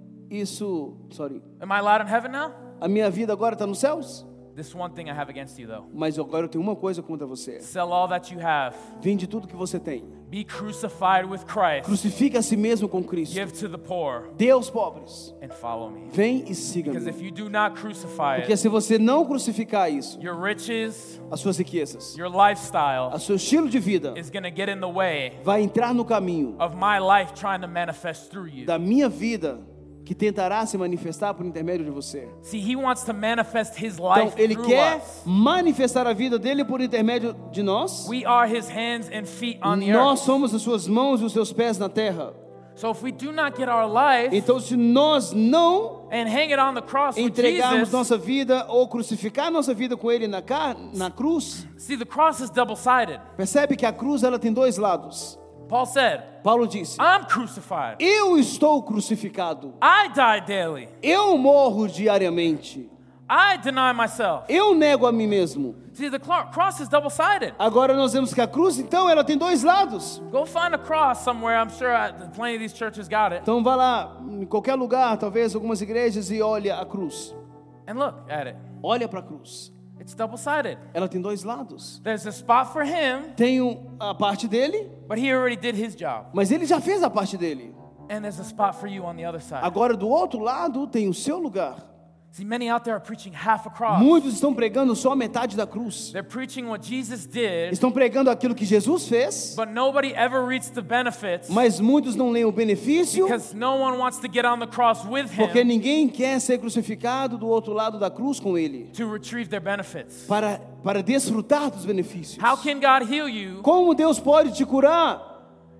sorry. Am I allowed in heaven now? A minha vida agora está nos céus? This one thing I have against you, though. Mas agora eu tenho uma coisa contra você. Sell all that you have. Vende tudo que você tem. Be crucified with Christ. Crucifica a si mesmo com Cristo. Give to the poor Dê aos pobres. and follow me. Vem e Because siga-me. if you do not crucify Porque it, se você não crucificar isso, your riches, as suas riquezas, your lifestyle o seu estilo de vida is going to get in the way vai entrar no caminho of my life trying to manifest through you. da minha vida, que tentará se manifestar por intermédio de você. See, he wants to manifest his Então, life ele through quer us. manifestar a vida dele por intermédio de nós. We are his hands and feet on the Nós earth. somos as suas mãos e os seus pés na terra. So if we do not get our life Então, se nós não and hang it on the cross with entregarmos Jesus, nossa vida ou crucificar nossa vida com ele na cruz, see, the cross is double-sided. percebe que a cruz ela tem dois lados. Paul said, Paulo disse: I'm crucified. eu estou crucificado. I die daily. Eu morro diariamente. I deny myself. Eu nego a mim mesmo. See, the cross is double-sided. Agora nós vemos que a cruz, então, ela tem dois lados. Go find a cross somewhere. I'm sure plenty of these churches got it. Então vá lá, em qualquer lugar, talvez algumas igrejas, e olha a cruz. And look at it. Olha para a cruz. It's double-sided. Ela tem dois lados. There's a spot for him, Tem a parte dele, but he already did his job. mas ele já fez a parte dele. And there's a spot for you on the other side. Agora do outro lado tem o seu lugar. See, many out there are preaching half a cross. Muitos estão pregando só a metade da cruz. They're preaching what Jesus did, Estão pregando aquilo que Jesus fez, but nobody ever reaps the benefits mas muitos não leem o benefício, because no one wants to get on the cross with porque him ninguém quer ser crucificado do outro lado da cruz com ele, to retrieve their benefits. para desfrutar dos benefícios. How can God heal you Como Deus pode te curar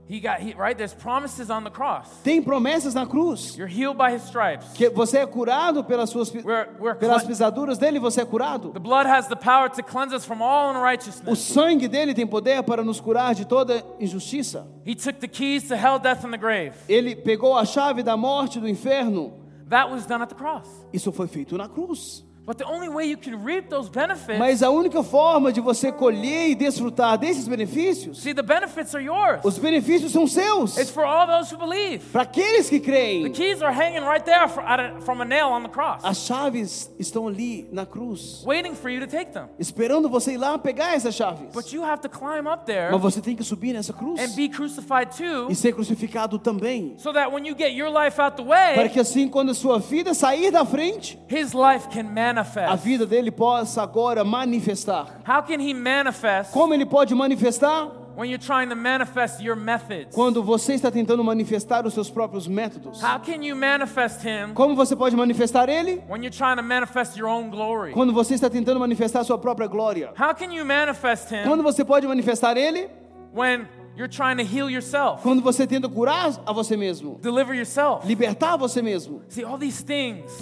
Right? There's promises on the cross. Tem promessas na cruz. You're healed by his stripes. Que você é curado pelas pelas pisaduras dele, você é curado. The blood has the power to cleanse us from all O unrighteousness. sangue dele tem poder para nos curar de toda injustiça. He took the keys to hell, death, and the grave. Ele pegou a chave da morte e do inferno. That was done at the cross. Isso foi feito na cruz. But the only way you can reap those benefits, Mas a única forma de você colher e desfrutar desses benefícios, see, the benefits are yours. os benefícios são seus. It's for all those who believe. Para aqueles que The creem. keys are hanging right there from a nail on the cross, As chaves estão ali na cruz, waiting for you to take them. esperando você ir lá pegar essas chaves. But you have to climb up there Mas você tem que subir nessa cruz and be crucified too, e ser crucificado também. so that when you get your life out the Para way, que assim, quando a sua vida sair da frente, his life can a manifest. vida dele possa agora manifestar. How can he manifest Como ele pode manifestar? when you're trying to manifest your methods? Quando você está tentando manifestar os seus próprios métodos. How can you manifest him Como você pode manifestar ele? when you're trying to manifest your own glory? Quando você está tentando manifestar a sua própria glória. How can you manifest him Quando você pode manifestar ele? when you're trying to heal yourself, Quando você tenta curar a você mesmo, deliver yourself? libertar você mesmo. See, all these things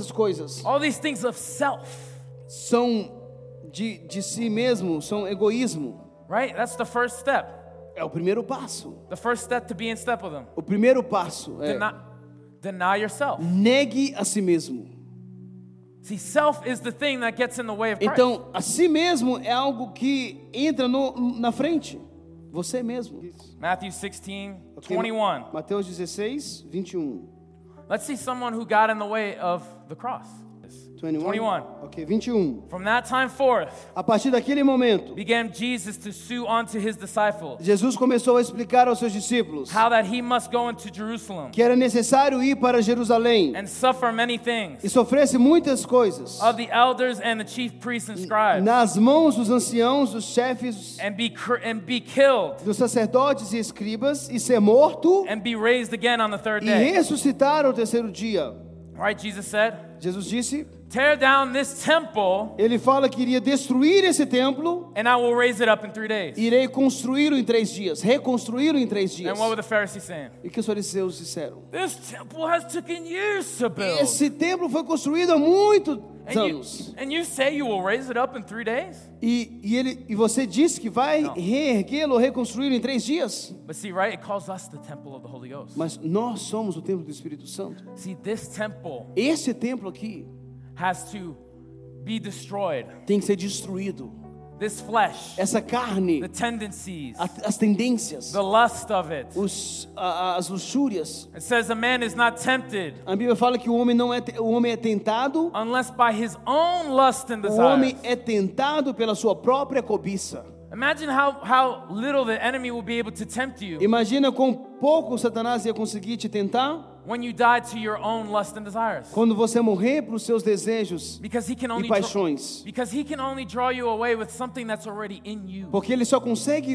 of self, São de si mesmo, são egoísmo. right? That's the first step. É o primeiro passo. The first step to be in step with him. O primeiro passo é Deny yourself. negue a si mesmo. See, self is the thing that gets in the way of Christ. Então, a si mesmo é algo que entra na frente. Você mesmo. Matthew 16, Ok, 21. Mateus 16, 21. Let's see someone who got in the way of the cross. 21. Ok, 21. From that time forth, A partir daquele momento, began Jesus to sue unto his disciples Jesus começou a explicar aos seus discípulos how that he must go into Jerusalem que era necessário ir para Jerusalém and suffer many things e sofresse muitas coisas of the elders and the chief priests and scribes, nas mãos dos anciãos, dos chefes, and be killed dos sacerdotes e escribas e ser morto and be raised again on the third e day. ressuscitar ao terceiro dia. Right? Jesus said, Jesus disse, tear down this temple ele fala que iria destruir esse templo, and I will raise it up in 3 days. irei construí-lo em 3 dias, reconstruí-lo em 3 dias. And what were the Pharisees saying? E que os fariseus disseram? This temple has taken years to build. Esse templo foi construído há muitos anos. And you say you will raise it up in 3 days? E você disse que vai reerguê-lo, reconstruí-lo em 3 dias. But see, right, it calls us the temple of the Holy Ghost. Mas nós somos o templo do Espírito Santo. See, this temple Esse templo aqui has to be destroyed. tem que ser destruído. This flesh, Essa carne, the tendencies, as tendências, the lust of it. as luxúrias. It says a man is not tempted A Bíblia fala que o homem é tentado. unless by his own lust and O desire. homem é tentado pela sua própria cobiça. Imagine how little the enemy will be able to tempt you Imagina quão pouco Satanás ia conseguir te tentar when you die to your own lust and desires. quando você morrer para os seus desejos Because he can e only paixões. draw you away with something that's already in you. Porque ele só consegue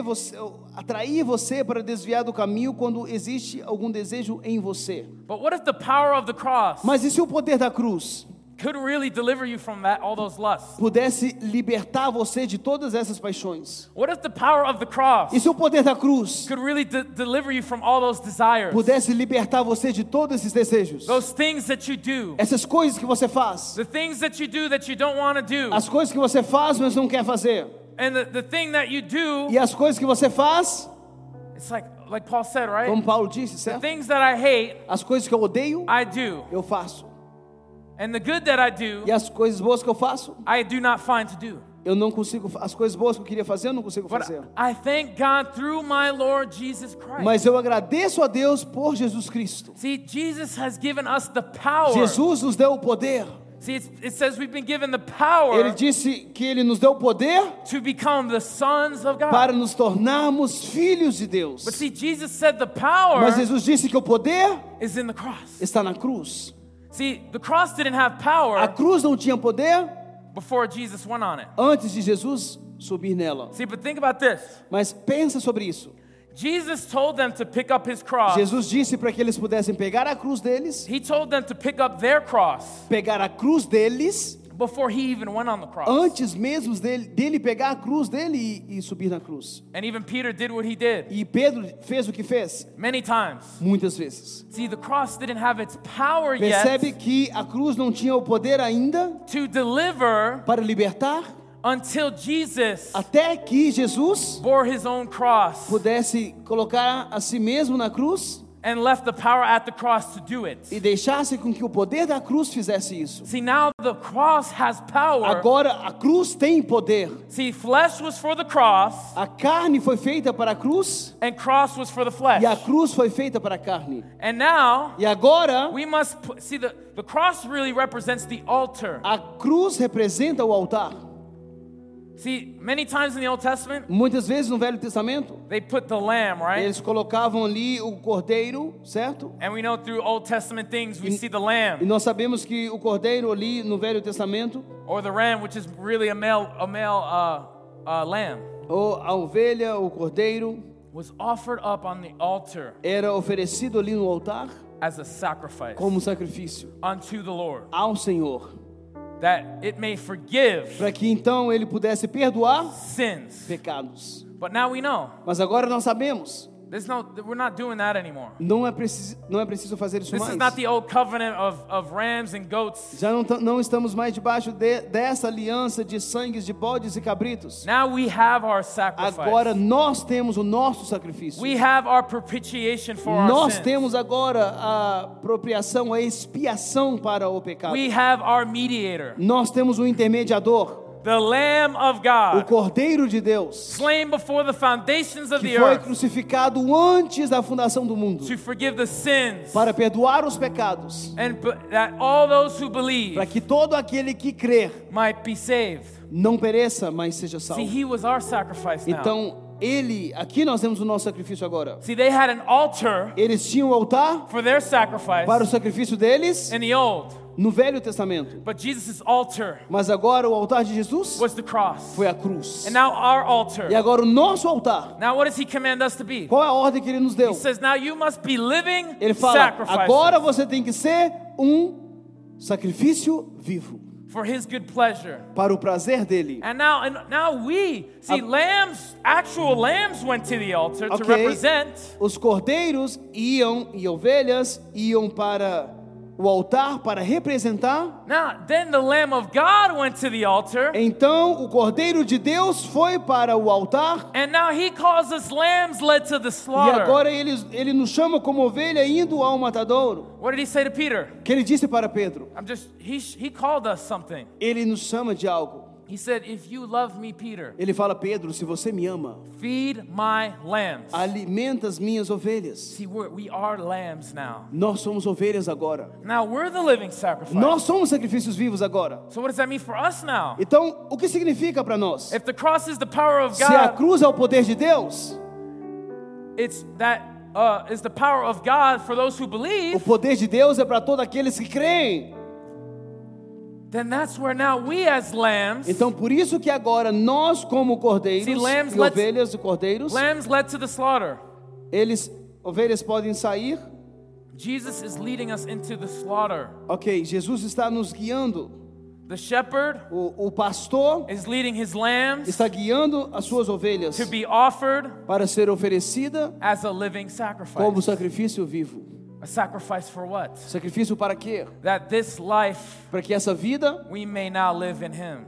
atrair você para desviar do caminho quando existe algum desejo em você. But what if the power of the cross Mas e se o poder da cruz could really deliver you from all those lusts? pudesse libertar você de todas essas paixões? What if the power of the cross E se o poder da cruz could really deliver you from all those desires? pudesse libertar você de todos esses desejos? Those things that you do, Essas coisas que você faz, the things that you do that you don't want to do, as coisas que você faz, mas não quer fazer, and the thing that you do, e as coisas que você faz, it's like Paul said, right? como Paulo disse, The certo? things that I hate, As coisas que eu odeio, I do. eu faço. And the good that I do, E as coisas boas que eu faço, I do not find to do. eu não consigo. As coisas boas que eu queria fazer, eu não consigo But fazer. I thank God through my Lord Jesus Christ. Mas eu agradeço a Deus por Jesus Cristo. See, Jesus has given us the power. Jesus nos deu o poder. See, it says we've been given the power Ele disse que Ele nos deu o poder to become the sons of God. para nos tornarmos filhos de Deus. But see, Jesus said the power Mas Jesus disse que o poder is in the cross. está na cruz. See, the cross didn't have A power cruz não tinha poder before Jesus went on it. antes de Jesus subir nela. See, but think about this. Mas pensa sobre isso. Jesus told them to pick up his cross. Jesus disse para que eles pudessem pegar a cruz deles, He told them to pick up their cross. pegar a cruz deles, before he even went on the cross. Antes mesmo dele pegar a cruz dele e subir na cruz. And even Peter did what he did E Pedro fez o que fez? many times. Muitas vezes. See, the cross didn't have its power Percebe yet que a cruz não tinha o poder ainda to deliver para libertar until Jesus até que Jesus bore his own cross pudesse colocar a si mesmo na cruz and left the power at the cross to do it. e deixasse com que o poder da cruz fizesse isso. See, now the cross has power. Agora a cruz tem poder. See, flesh was for the cross A carne foi feita para a cruz and cross was for the flesh. e a cruz foi feita para a carne. And now E agora we must see the cross really represents the altar. a cruz representa o altar. See, many times in the Old Testament, Muitas vezes no Velho Testamento, they put the lamb, right? eles colocavam ali o cordeiro, certo? And we know through Old Testament things, we see the E lamb nós sabemos que o cordeiro ali no Velho Testamento, or the ram, which is really a male lamb, ou a ovelha, o cordeiro, was offered up on the altar era oferecido ali no altar as a sacrifice como sacrifício unto the Lord, ao Senhor, that it may forgive para que então ele pudesse perdoar sins. pecados. But now we know Mas agora nós sabemos, we're not doing that anymore. não é preciso fazer isso This mais. is not the old covenant of rams and goats. Já não estamos mais debaixo dessa aliança de sangues de bodes e cabritos. Now we have our sacrifice. Agora nós temos o nosso sacrifício. We have our propitiation for our Nós sins. temos agora a apropriação, a expiação para o pecado. We have our mediator, Nós temos um intermediador, the Lamb of o God, Cordeiro de Deus, slain before the foundations of que the foi earth crucificado antes da fundação do mundo, to forgive the sins, para perdoar os pecados, and that all those who believe para que todo aquele que crer might be saved. não pereça, mas seja salvo. See, he was our sacrifice now. Então, aqui nós temos o nosso sacrifício agora. See, they had an altar Eles tinham o altar for their sacrifice para o sacrifício deles in the old, no Velho Testamento. but Jesus' altar Mas agora o altar de Jesus was the cross. foi a cruz. And now our E altar, agora o nosso altar, now what does he command us to be? qual é a ordem que ele nos deu? He says, now you must be living Ele fala, sacrifices agora você tem que ser um sacrifício vivo, for his good pleasure. para o prazer dele. And now we see actual lambs went to the altar to Ok. represent. Os cordeiros iam e ovelhas iam para o altar para representar. Now then the Lamb of God went to the altar, Então o Cordeiro de Deus foi para o altar. and now he calls us lambs led to the E slaughter. agora ele nos chama como ovelha indo ao matadouro. What did he say to Peter? Que ele disse para Pedro. He called us something. Ele nos chama de algo. He said, if you love me, Peter, Ele fala, Pedro, se você me ama, feed my lambs. alimenta as minhas ovelhas. See, we are lambs now. Nós somos ovelhas agora. Now we're the living sacrifice. Nós somos sacrifícios vivos agora. So what does that mean for us now? Então, o que significa para nós? If the cross is the power of Se a God, cruz é o poder de Deus, it's that is the power of God for those who o believe, poder de Deus é para todos aqueles que creem. then that's where now we as lambs, Então, por isso que agora nós como cordeiros See, lambs e let's- ovelhas e cordeiros, lambs led to the slaughter. ovelhas podem sair. Jesus is leading us into the slaughter. Ok, Jesus está nos guiando. The shepherd O pastor is leading his lambs está guiando as suas ovelhas to be offered para ser oferecida as a living como sacrifice. sacrifício vivo. A sacrifice for what? Sacrifício para quê? That this life Para que essa vida we may now live in him.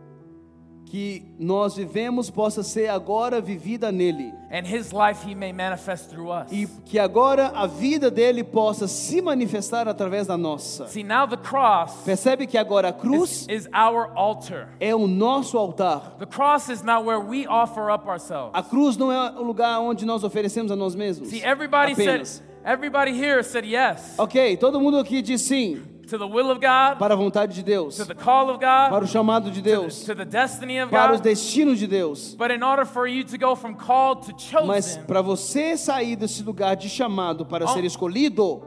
que nós vivemos possa ser agora vivida nele. And his life he may manifest through us. E que agora a vida dele possa se manifestar através da nossa. See, now the cross Percebe que agora a cruz is our altar. é o nosso altar. The cross is not where we offer up ourselves. A cruz não é o lugar onde nós oferecemos a nós mesmos. See, everybody here said yes Ok, todo mundo aqui diz sim to the will of God, para a vontade de Deus, to the call of God, para o chamado de Deus, to the destiny of para o God. destino de Deus. But in order for you to go from called to Mas chosen, para você sair desse lugar de chamado para ser escolhido,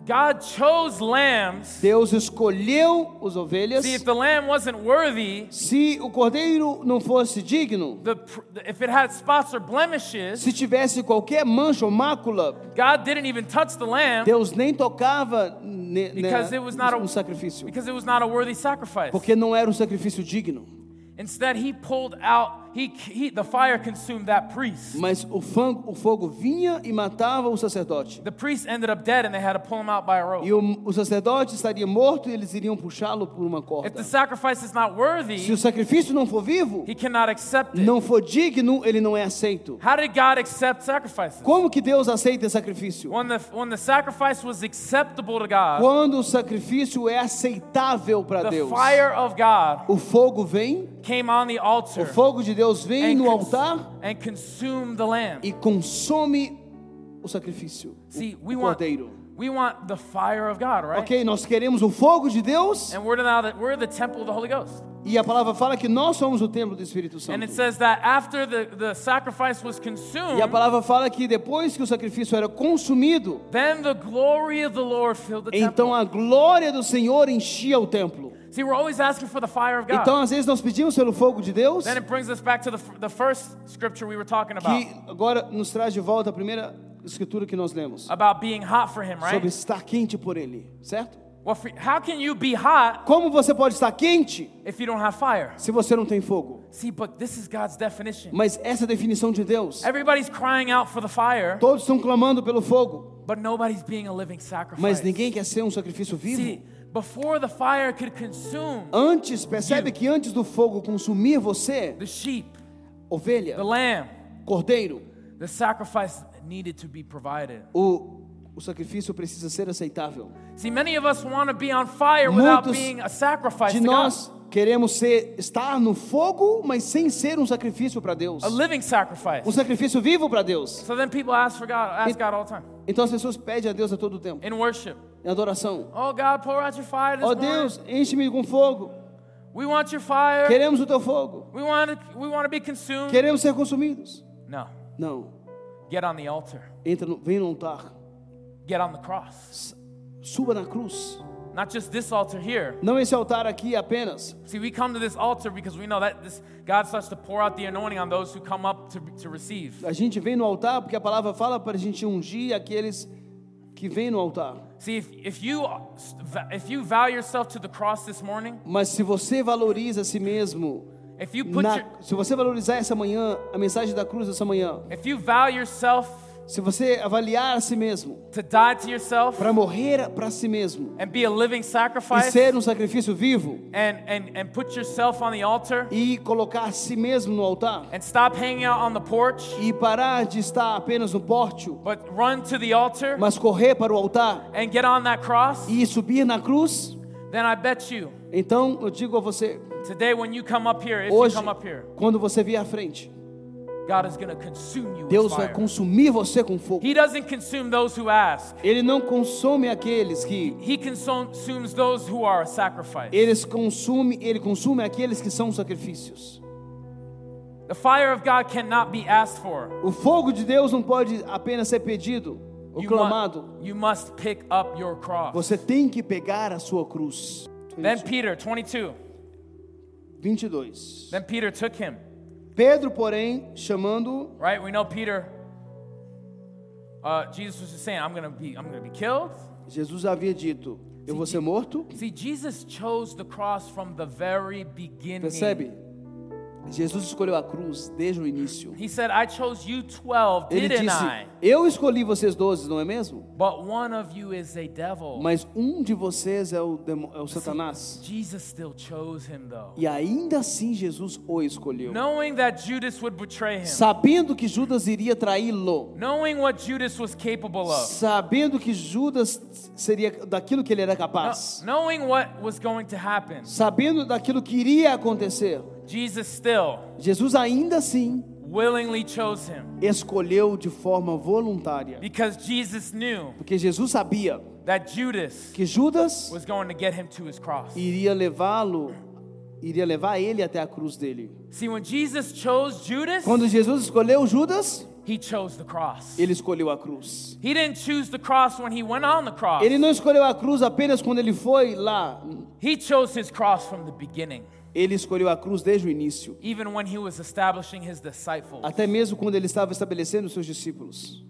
God chose lambs. Deus escolheu as ovelhas. See, if the lamb wasn't worthy, Se o cordeiro não fosse digno, if it had spots or blemishes, se tivesse qualquer mancha ou mácula, God didn't even touch the lamb Deus nem tocava because it was not no sacrifício, a worthy sacrifice. porque não era um sacrifício digno. Instead, he pulled out. The fire consumed that priest. Mas o fogo vinha e matava o sacerdote. The priest ended up dead, and they had to pull him out by a rope. E o sacerdote estaria morto e eles iriam puxá-lo por uma If corda. the sacrifice is not Se worthy, o sacrifício não for vivo, he cannot accept it. não for digno, ele não é aceito. How did God accept sacrifices? Como que Deus aceita sacrifício? When the sacrifice was acceptable to God, Quando o sacrifício é aceitável para the Deus, fire of God o fogo vem, came on the o altar fogo de Deus vem no altar and consumed the lamb. e consome o sacrifício, See, o cordeiro. we want the fire of God, right? Ok, nós queremos o fogo de Deus, And we're the temple of the Holy Ghost. e a palavra fala que nós somos o templo do Espírito And it Santo. says that after the sacrifice was consumed, E a palavra fala que depois que o sacrifício era consumido, then the glory of the Lord filled the então temple. a glória do Senhor enchia o templo. See, we're always asking for the fire of God. Então às vezes nós pedimos pelo fogo de Deus, Then it brings us back to the first scripture we were talking about que agora nos traz de volta a primeira escritura que nós lemos, about being hot for Him, sobre right? estar quente por Ele, certo? Well, how can you be hot Como você pode estar quente if you don't have fire? se você não tem fogo? See, but this is God's definition. Mas essa é a definição de Deus. Everybody's crying out for the fire, Todos estão clamando pelo fogo, but nobody's being a living mas sacrifice. ninguém quer ser um sacrifício vivo. See, before the fire could consume Antes, percebe que antes do fogo consumir você, the sheep, ovelha, the lamb, cordeiro, the sacrifice needed to be provided. o sacrifício precisa ser aceitável. See, many of us want to be on fire without Muitos being a sacrifice de to God. nós queremos estar no fogo, mas sem ser um sacrifício para Deus. A living sacrifice. Um sacrifício vivo para Deus. So then people ask God all the time Então as pessoas pedem a Deus a todo tempo, in worship. em adoração. Oh God, pour out your fire this Ó morning. Deus, enche-me com fogo. We want your fire. Queremos o teu fogo. We want to be consumed. Queremos ser consumidos. No. Não. Get on the altar. Vem no altar. Get on the cross. Suba na cruz. Not just this altar here. Não esse altar aqui apenas. See, we come to this altar because we know that God starts to pour out the anointing on those who come up to receive. A gente vem no altar porque a palavra fala para a gente ungir aqueles que vêm no altar. See, if you vow yourself to the cross this morning, Mas se você valoriza a si mesmo, if you put se você valorizar essa manhã, a mensagem da cruz essa manhã, if you vow yourself se você avaliar a si mesmo, to die to yourself para morrer para si mesmo and be a living e sacrifice ser um sacrifício vivo and put yourself on the altar e colocar a si mesmo no altar and stop hanging out on the porch, e parar de estar apenas no pórtio, but run to the altar mas correr para o altar and get on that cross, e subir na cruz, then I bet you então eu digo a você, today when you come up here, if hoje, you come up here, quando você vier à frente, God is going to consume you with Deus vai fire. consumir você com fogo. He doesn't consume those who ask. Ele não consome aqueles que He consumes those who are a sacrifice. ele consome aqueles que são sacrifícios. The fire of God cannot be asked for. O fogo de Deus não pode apenas ser pedido ou clamado. You must pick up your cross. Você tem que pegar a sua cruz. Then Peter, 22. 22. Then Peter took him. Pedro, porém, chamando, Right? We know Peter. Jesus was just saying, I'm gonna be killed. Jesus havia dito, eu vou ser morto. See, Jesus chose the cross from the very beginning. Percebe? Jesus escolheu a cruz desde o início. He said, I chose you 12, Ele didn't disse, I? eu escolhi vocês 12, não é mesmo? But one of you is a devil. Mas um de vocês é o Satanás. Jesus still chose him though. E ainda assim Jesus o escolheu. Knowing that Judas would betray him. Sabendo que Judas iria traí-lo. Knowing what Judas was capable of. Sabendo que Judas seria daquilo que ele era capaz. Knowing what was going to happen. Sabendo daquilo que iria acontecer. Jesus ainda assim willingly chose him. Escolheu de forma voluntária. Because Jesus knew Porque Jesus sabia that Judas que Judas was going to get him to his cross. iria levar ele até a cruz dele. See, when Jesus chose Judas, Quando Jesus escolheu Judas, He chose the cross. Ele escolheu a cruz. He didn't choose the cross when he went on the cross. Ele não escolheu a cruz apenas quando ele foi lá. He chose his cross from the beginning, Ele escolheu a cruz desde o início. even when he was establishing his disciples. Até mesmo quando ele estava estabelecendo os seus discípulos.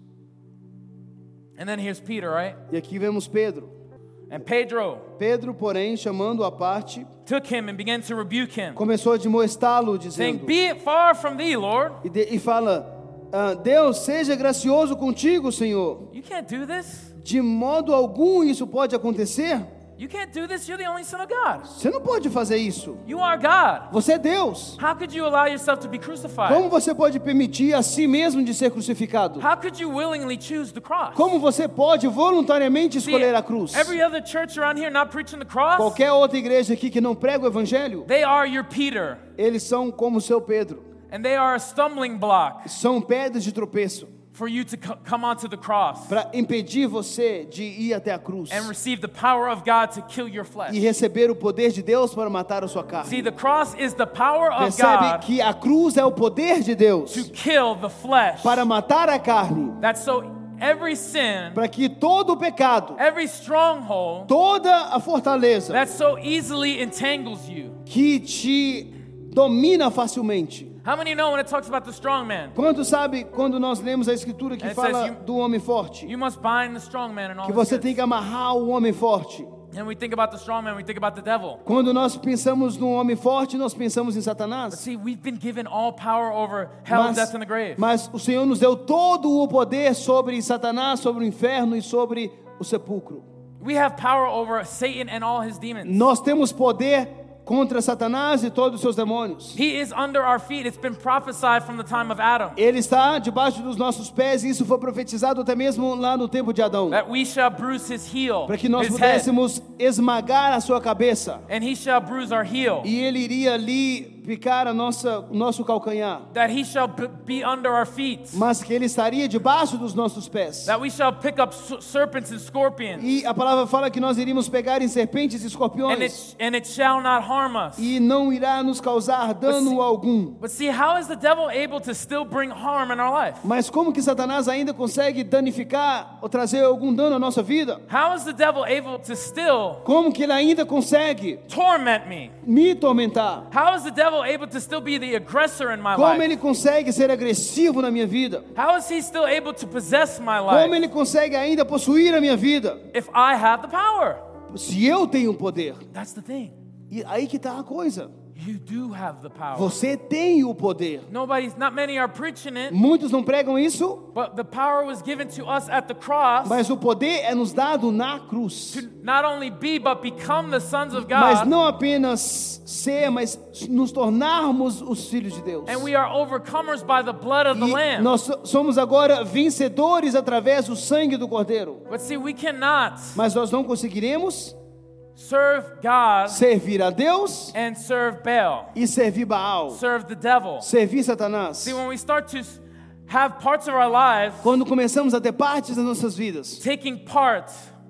And then here's Peter, right? E aqui vemos Pedro. And Pedro Pedro, porém, chamando-o à parte, took him and began to rebuke him, começou a admoestá-lo, saying, dizendo, "Be it far from thee, Lord. e fala, Deus seja gracioso contigo, Senhor. You can't do this. De modo algum isso pode acontecer. You can't do this. You're the only Son of God. Você não pode fazer isso. You are God. Você é Deus. How could you allow yourself to be crucified? Como você pode permitir a si mesmo de ser crucificado? How could you willingly choose the cross?" Como você pode voluntariamente See, escolher a cruz? every other church around here not preaching the cross, Qualquer outra igreja aqui que não prega o evangelho, they are your Peter, eles são como o seu Pedro. and they are a stumbling block São pedras de tropeço for you to come onto the cross para impedir você de ir até a cruz and receive the power of God to kill your flesh. e receber o poder de Deus para matar a sua carne. See, the cross is the power of Percebe God que a cruz é o poder de Deus to kill the flesh. para matar a carne, That's so every sin, para que todo o pecado, every stronghold toda a fortaleza that so easily entangles you. que te domina facilmente. How many know when it talks about the strong man? Quanto sabe quando nós lemos a escritura que It fala says do homem forte? You must bind the strong man and all Que his você goods. tem que amarrar o homem forte. And we think about the strong man, we think about the devil. Quando nós pensamos no homem forte, nós pensamos em But Satanás. see, we've been given all power over hell, death, and the grave. Mas o Senhor nos deu todo o poder sobre Satanás, sobre o inferno e sobre o sepulcro. We have power over Satan and all his demons. Nós temos poder contra Satanás e todos os seus demônios. He is under our feet. It's been prophesied from the time of Adam Ele está debaixo dos nossos pés e isso foi profetizado até mesmo lá no tempo de Adão. that we shall bruise his heel, Para que nós his head, pudéssemos esmagar a sua cabeça. and he shall bruise our heel. E ele iria ali picar o nosso calcanhar. That he shall be under our feet. Mas que ele estaria debaixo dos nossos pés. That we shall pick up serpents and scorpions. E a palavra fala que nós iríamos pegar em serpentes e escorpiões. And it shall not harm us. E não irá nos causar dano algum. But see, how is the devil able to still bring harm in our life? Mas como que Satanás ainda consegue danificar ou trazer algum dano à nossa vida? How is the devil able to still Como que ele ainda consegue torment me? me tormentar? How is the devil able to still be the aggressor in my Como life? ele consegue ser agressivo na minha vida? How is he still able to possess my Como life ele consegue ainda possuir a minha vida? if I have the power? Se eu tenho o poder. That's the thing. E aí que está a coisa. You do have the power. Você tem o poder. Not many are preaching it, Muitos não pregam isso, but the power was given to us at the cross mas o poder é nos dado na cruz. to not only be but become the sons of Mas God. não apenas ser, mas nos tornarmos os filhos de Deus. And we are overcomers by the blood of the E Lamb. nós somos agora vencedores através do sangue do Cordeiro. But see, we cannot Mas nós não conseguiremos serve God servir a Deus and serve Baal, e servir Baal, serve the devil. servir Satanás. See, when we start to have parts of our lives Quando começamos a ter partes das nossas vidas, taking part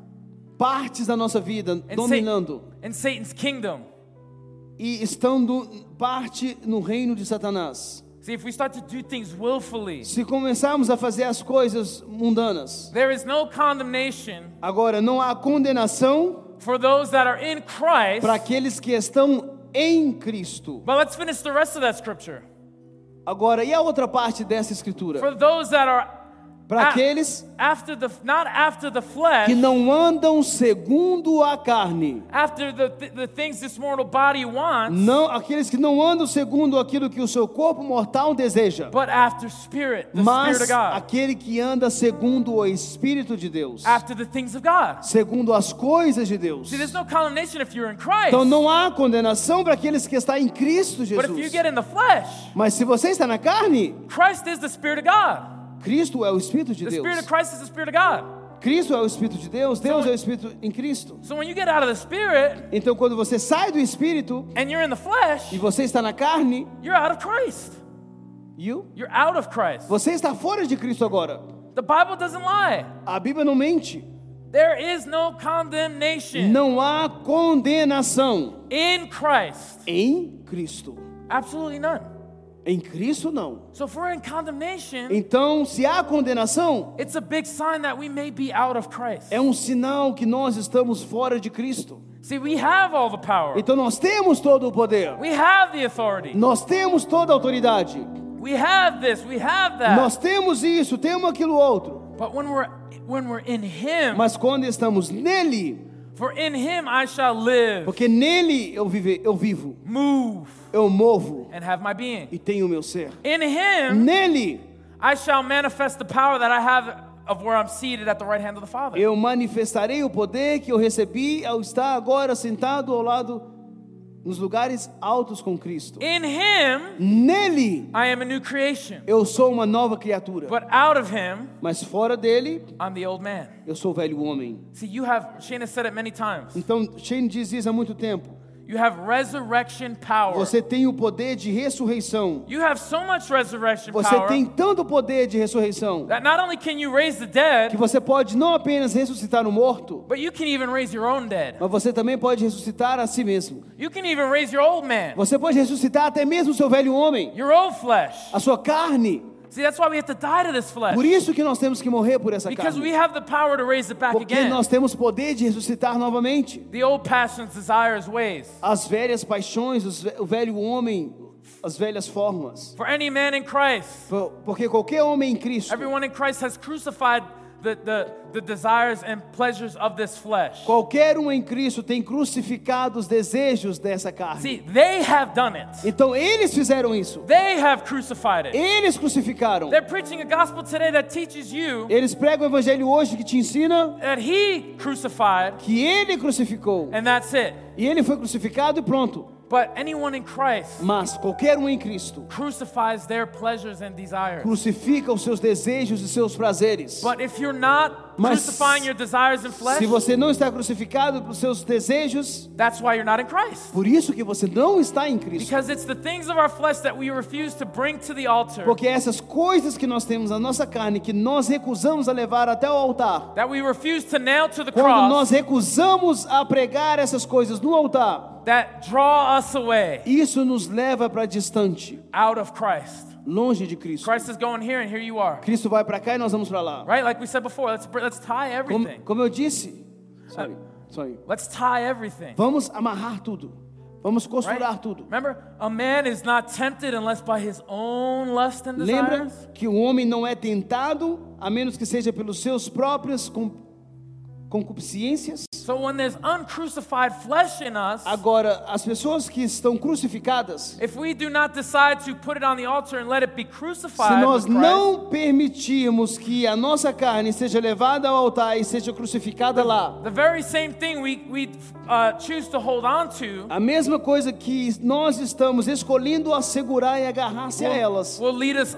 partes da nossa vida dominando in Satan's kingdom, e estando parte no reino de Satanás. see, if we start to do things willfully, Se começarmos a fazer as coisas mundanas, there is no condemnation agora não há condenação for those that are in Christ. para aqueles que estão em Cristo. But let's finish the rest of that scripture. Agora, e a outra parte dessa escritura? For those that are Para aqueles not after the flesh, que não andam segundo a carne. after the things this mortal body wants, Não, aqueles que não andam segundo aquilo que o seu corpo mortal deseja. but after spirit, the Mas Spirit of God, aquele que anda segundo o Espírito de Deus. after the things of God. Segundo as coisas de Deus. See, there's no condemnation if you're in Christ. Então não há condenação para aqueles que estão em Cristo But if you Jesus. get in the flesh, Mas se você está na carne, Christ is the Spirit of God. Cristo é o Espírito de The Deus. Spirit of Christ is the Spirit of God. Cristo é o Espírito de Deus, Deus é o Espírito em Cristo. So when you get out of the Spirit Então quando você sai do Espírito and you're in the flesh, e você está na carne, you're out of Christ. You're out of Christ. você está fora de Cristo agora. The Bible doesn't lie. A Bíblia não mente. There is no condemnation Não há condenação in Christ. em Cristo. Absolutely none. Em Cristo não. So if we're in condemnation, Então, se há condenação, it's a big sign that we may be out of Christ. é um sinal que nós estamos fora de Cristo. See, we have all the power. Então nós temos todo o poder. We have the authority. Nós temos toda a autoridade. We have this, we have that. Nós temos isso, temos aquilo outro. But when we're in him, Mas quando estamos nele, for in him I shall live, porque nele eu vivo, move, eu movo and have my being. e tenho o meu ser. In him Nele I shall manifest the power that I have of where I'm seated at the right hand of the Father. eu manifestarei o poder que eu recebi ao estar agora sentado ao lado nos lugares altos com Cristo. In him Nele I am a new creation. eu sou uma nova criatura, But out of him mas fora dele I'm the old man. eu sou o velho homem. See, Shane has said it many times. Então Shane diz isso há muito tempo. You have resurrection power. Você tem o poder de ressurreição. You have so much resurrection Você power tem tanto poder de ressurreição that not only can you raise the que dead, você pode não apenas ressuscitar o morto, but you can even raise your own dead. mas você também pode ressuscitar a si mesmo. You can even raise your old man, Você pode ressuscitar até mesmo o seu velho homem, your old flesh. a sua carne. See, that's why we have to die to this flesh. Por isso que nós temos que morrer por essa Because we carne. have the power to raise it back Porque again. nós temos poder de ressuscitar novamente. The old passions, desires, ways. As velhas paixões, o velho homem, as velhas formas. For any man in Christ, Porque qualquer homem em Cristo, everyone in Christ has crucified the desires and pleasures of this flesh. qualquer um em Cristo tem crucificado os desejos dessa carne. See, they have done it. Então eles fizeram isso. They have crucified it. Eles crucificaram. They're preaching a gospel today that teaches you Eles pregam o evangelho hoje que te ensina that he crucified que ele crucificou. and that's it. E ele foi crucificado e pronto. But anyone in Christ Mas qualquer um em Cristo crucifies their pleasures and desires. crucifica os seus desejos e seus prazeres. But if you're not Mas crucifying your desires and flesh, se você não está crucificado pelos seus desejos, that's why you're not in Christ. por isso que você não está em Cristo. Because it's the things of our flesh that we refuse to bring to the altar, Porque essas coisas que nós temos na nossa carne, que nós recusamos a levar até o altar, that we refuse to nail to the quando nós cross, recusamos a pregar essas coisas no altar, that draw us away isso nos leva para distante, out of Christ. longe de Cristo. Christ is going here and here you are. Cristo vai para cá e nós vamos para lá. Right? Like we said before, let's tie everything. Como eu disse, sorry. Let's tie everything. Vamos amarrar tudo. Vamos Right? costurar tudo. Remember, a man is not tempted unless by his own lust and Lembra desires. que o homem não é tentado a menos que seja pelos seus próprios concupiscências. So when there's uncrucified flesh in us, Agora, as pessoas que estão crucificadas, if we do not decide to put it on the altar and let it be se crucified nós with Christ, não permitirmos que a nossa carne seja levada ao altar e seja crucificada lá, the very same thing we choose to hold on to a mesma coisa que nós estamos escolhendo assegurar e agarrar-se a elas, will lead us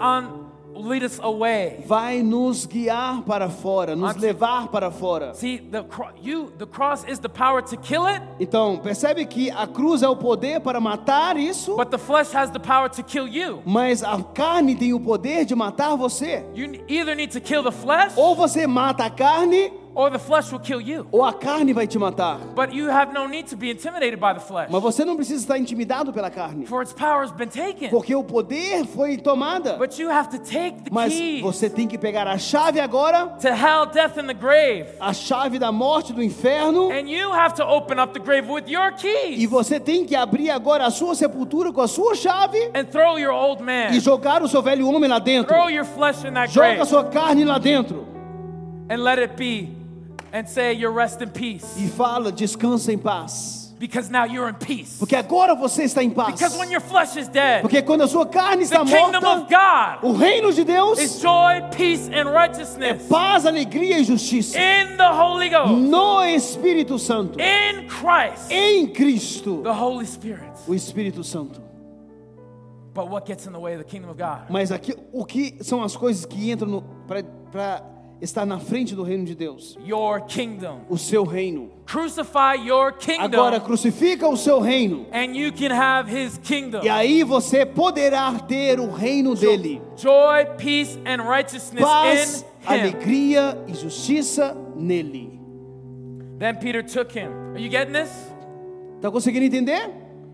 away. vai nos guiar para fora, nos levar para fora. See, the cross is the power to kill it, Então, percebe que a cruz é o poder para matar isso, but the flesh has the power to kill you. mas a carne tem o poder de matar você. You either need to kill the flesh, Ou você mata a carne, or the flesh will kill you. ou a carne vai te matar. But you have no need to be intimidated by the flesh, Mas você não precisa estar intimidado pela carne, for its power has been taken. porque o poder foi tomada. But you have to take the Mas keys você tem que pegar a chave agora, to hell, death, and the grave. a chave da morte, do inferno, And you have to open up the grave with your e keys você tem que abrir agora a sua sepultura com a sua chave and throw your old man, e jogar o seu velho homem lá dentro. throw your flesh in that Joga a grave, sua carne lá dentro and let it be, and say you rest in peace. e fala, descansa em paz. Because now you're in peace. Porque agora você está em paz. Because when your flesh is dead, Porque quando a sua carne the está kingdom of morta, God o reino de Deus is joy, peace, and é righteousness paz, alegria e justiça. in the Holy Ghost, No Espírito Santo. in Christ, Em Cristo. the Holy Spirit. O Espírito Santo. But what gets in the way of the kingdom of God? Mas aqui, o que são as coisas que entram para estar na frente do reino de Deus? Your kingdom. O seu reino. Crucify your kingdom, Agora crucifica o seu reino. and you can have his kingdom. E aí você poderá ter o reino dele. Joy, peace, and righteousness Paz, in him. alegria e justiça nele. Then Peter took him. Are you getting this? Tá conseguindo entender?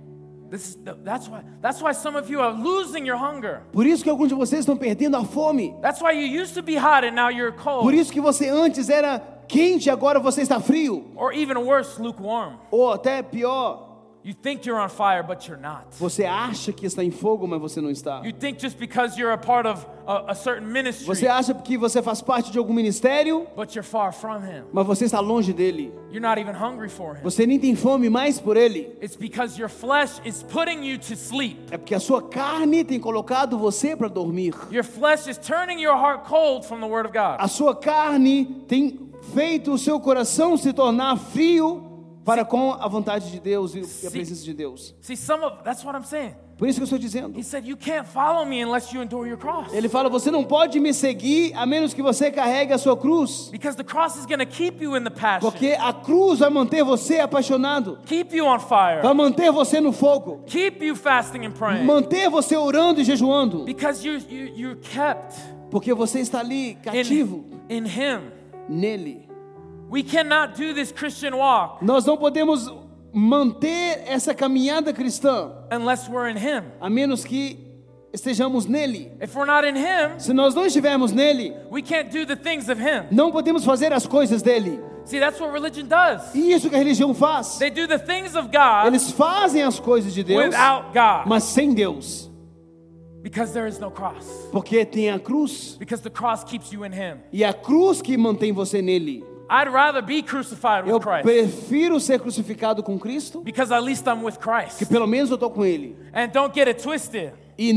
That's why some of you are losing your hunger. Por isso que alguns de vocês estão perdendo a fome. That's why you used to be hot and now you're cold. Por isso que você antes era quente, agora você está frio. Or even worse, lukewarm. Ou até pior, You think you're on fire, but you're not. você acha que está em fogo, mas você não está. You think just because you're a part of a certain ministry, Você acha que você faz parte de algum ministério, but you're far from Him. mas você está longe dele. You're not even hungry for Him. Você nem tem fome mais por ele. It's because your flesh is putting you to sleep. É porque a sua carne tem colocado você para dormir. Your flesh is turning your heart cold from the Word of God. A sua carne tem feito o seu coração se tornar frio para com a vontade de Deus e a presença de Deus. See, that's what I'm saying. Por isso que eu estou dizendo. He said, you can't follow me unless you endure your cross. Ele fala, você não pode me seguir a menos que você carregue a sua cruz. Because the cross is going to keep you in the passion. Porque a cruz vai manter você apaixonado. Keep you on fire. Vai manter você no fogo. Keep you fasting and praying. Manter você orando e jejuando. Because you're kept Porque você está ali cativo in Him. nele. We cannot do this Christian walk Nós não podemos manter essa caminhada cristã unless we're in Him. a menos que estejamos nele. If we're not in Him, Se nós não estivermos nele, we can't do the things of Him. não podemos fazer as coisas dele. See, that's what religion does. E isso que a religião faz. They do the things of God Eles fazem as coisas de Deus, without God. mas sem Deus. Because there is no cross. Porque tem a cruz. Because the cross keeps you in Him. E a cruz que mantém você nele. I'd rather be crucified with Eu Christ. prefiro ser crucificado com Cristo, Because at least I'm with que Christ. pelo menos eu estou com ele. And don't get it twisted. E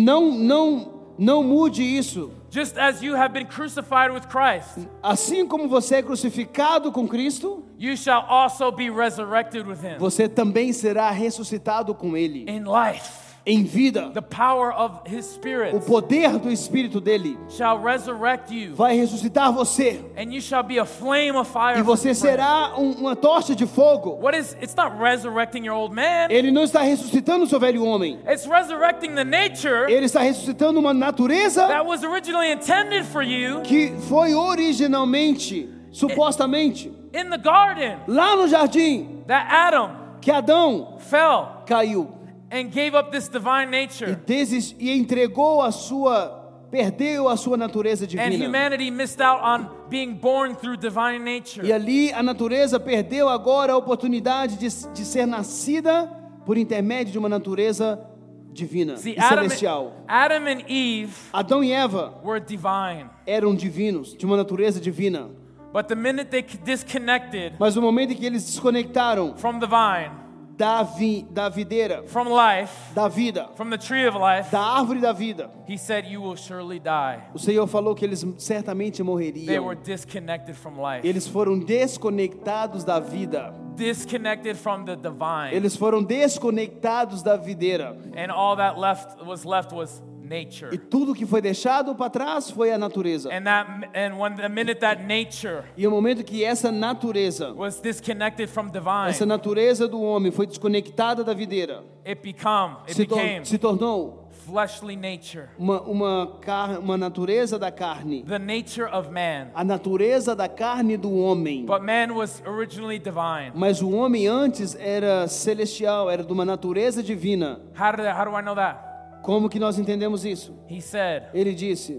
não mude isso. Just as you have been crucified with Christ, Assim como você é crucificado com Cristo, you shall also be resurrected with Him você também será ressuscitado com ele. in life. Em vida, The power of His o Spirit poder do Espírito dele shall resurrect you, vai ressuscitar você. and you shall be a flame of fire. E você for Him. será uma tocha de fogo. It's not resurrecting your old man. Ele não está ressuscitando o seu velho homem. It's resurrecting the nature Ele está ressuscitando uma natureza that was originally intended for you que foi originalmente, supostamente, in the garden, lá no jardim, that Adam que Adão fell caiu and gave up this divine nature. e entregou perdeu a sua natureza And divina. humanity missed out on being born through divine nature. E ali a natureza perdeu agora a oportunidade de ser nascida por intermédio de uma natureza divina See, e celestial. Adam and Eve Adão e Eva were divine. eram divinos, de uma natureza divina. But the minute they disconnected Mas no momento em que eles desconectaram from the vine, da videira, from life, da vida, from the tree of life, da árvore da vida, He said, you will surely die. o Senhor falou que eles certamente They morreriam. were disconnected from life, Eles foram desconectados da vida. disconnected from the divine. Eles foram desconectados da videira. And all that was left was nature. E tudo que foi deixado para trás foi a natureza. And when the minute that nature E o momento que essa natureza, was disconnected from divine, essa natureza do homem foi desconectada da videira, it became se tornou fleshly nature, uma natureza da carne. the nature of man. A natureza da carne do homem. But man was originally divine. Mas o homem antes era celestial, era de uma natureza divina. How do I know that? Como que nós entendemos isso? He said, Ele disse: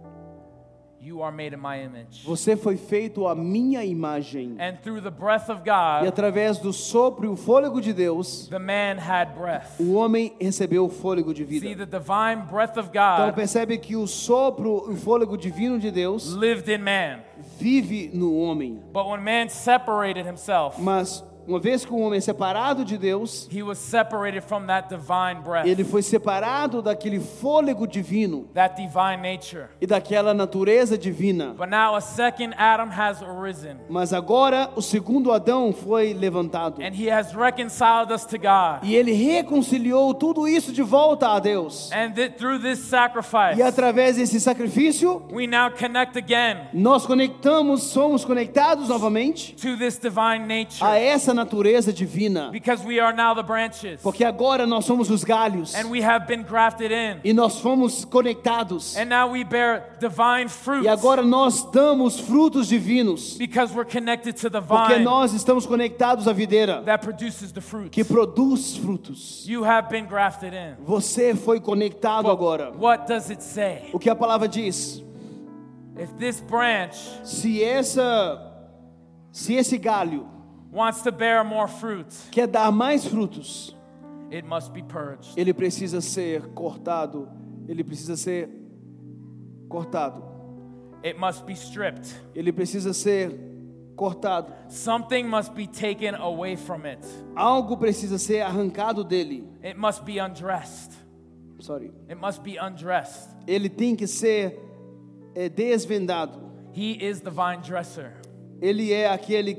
you are made in my image. você foi feito à minha imagem. And through the breath of E God, através do sopro e o fôlego de Deus, the man had breath. o homem recebeu o fôlego de See, vida. the divine breath of Então God percebe que o sopro e o fôlego divino de Deus lived in man. vive no homem. But when man separated himself, Mas uma vez que o homem é separado de Deus, he was separated from that divine breath, ele foi separado daquele fôlego divino that divine nature. e daquela natureza divina. But now a second Adam has arisen, Mas agora o segundo Adão foi levantado. and he has reconciled us to God. E ele reconciliou tudo isso de volta a Deus. And through this sacrifice, E através desse sacrifício, we now connect again somos conectados novamente to this divine a nature. essa natureza divina. Because we are now the branches. Porque agora nós somos os galhos. And we have been grafted in. E nós fomos conectados. And now we bear divine fruit. E agora nós damos frutos divinos. Because we're connected to the Porque vine nós estamos conectados à videira that produces the fruit. que produz frutos. You have been grafted in. Você foi conectado agora. What does it say? O que a palavra diz? If this branch Se esse galho wants to bear more fruit, quer dar mais frutos, it must be purged. ele precisa ser cortado. Ele precisa ser cortado. It must be stripped. Ele precisa ser cortado. Something must be taken away from it. Algo precisa ser arrancado dele. It must be undressed. It must be undressed. Ele tem que ser desvendado. He is the vine dresser. Ele é aquele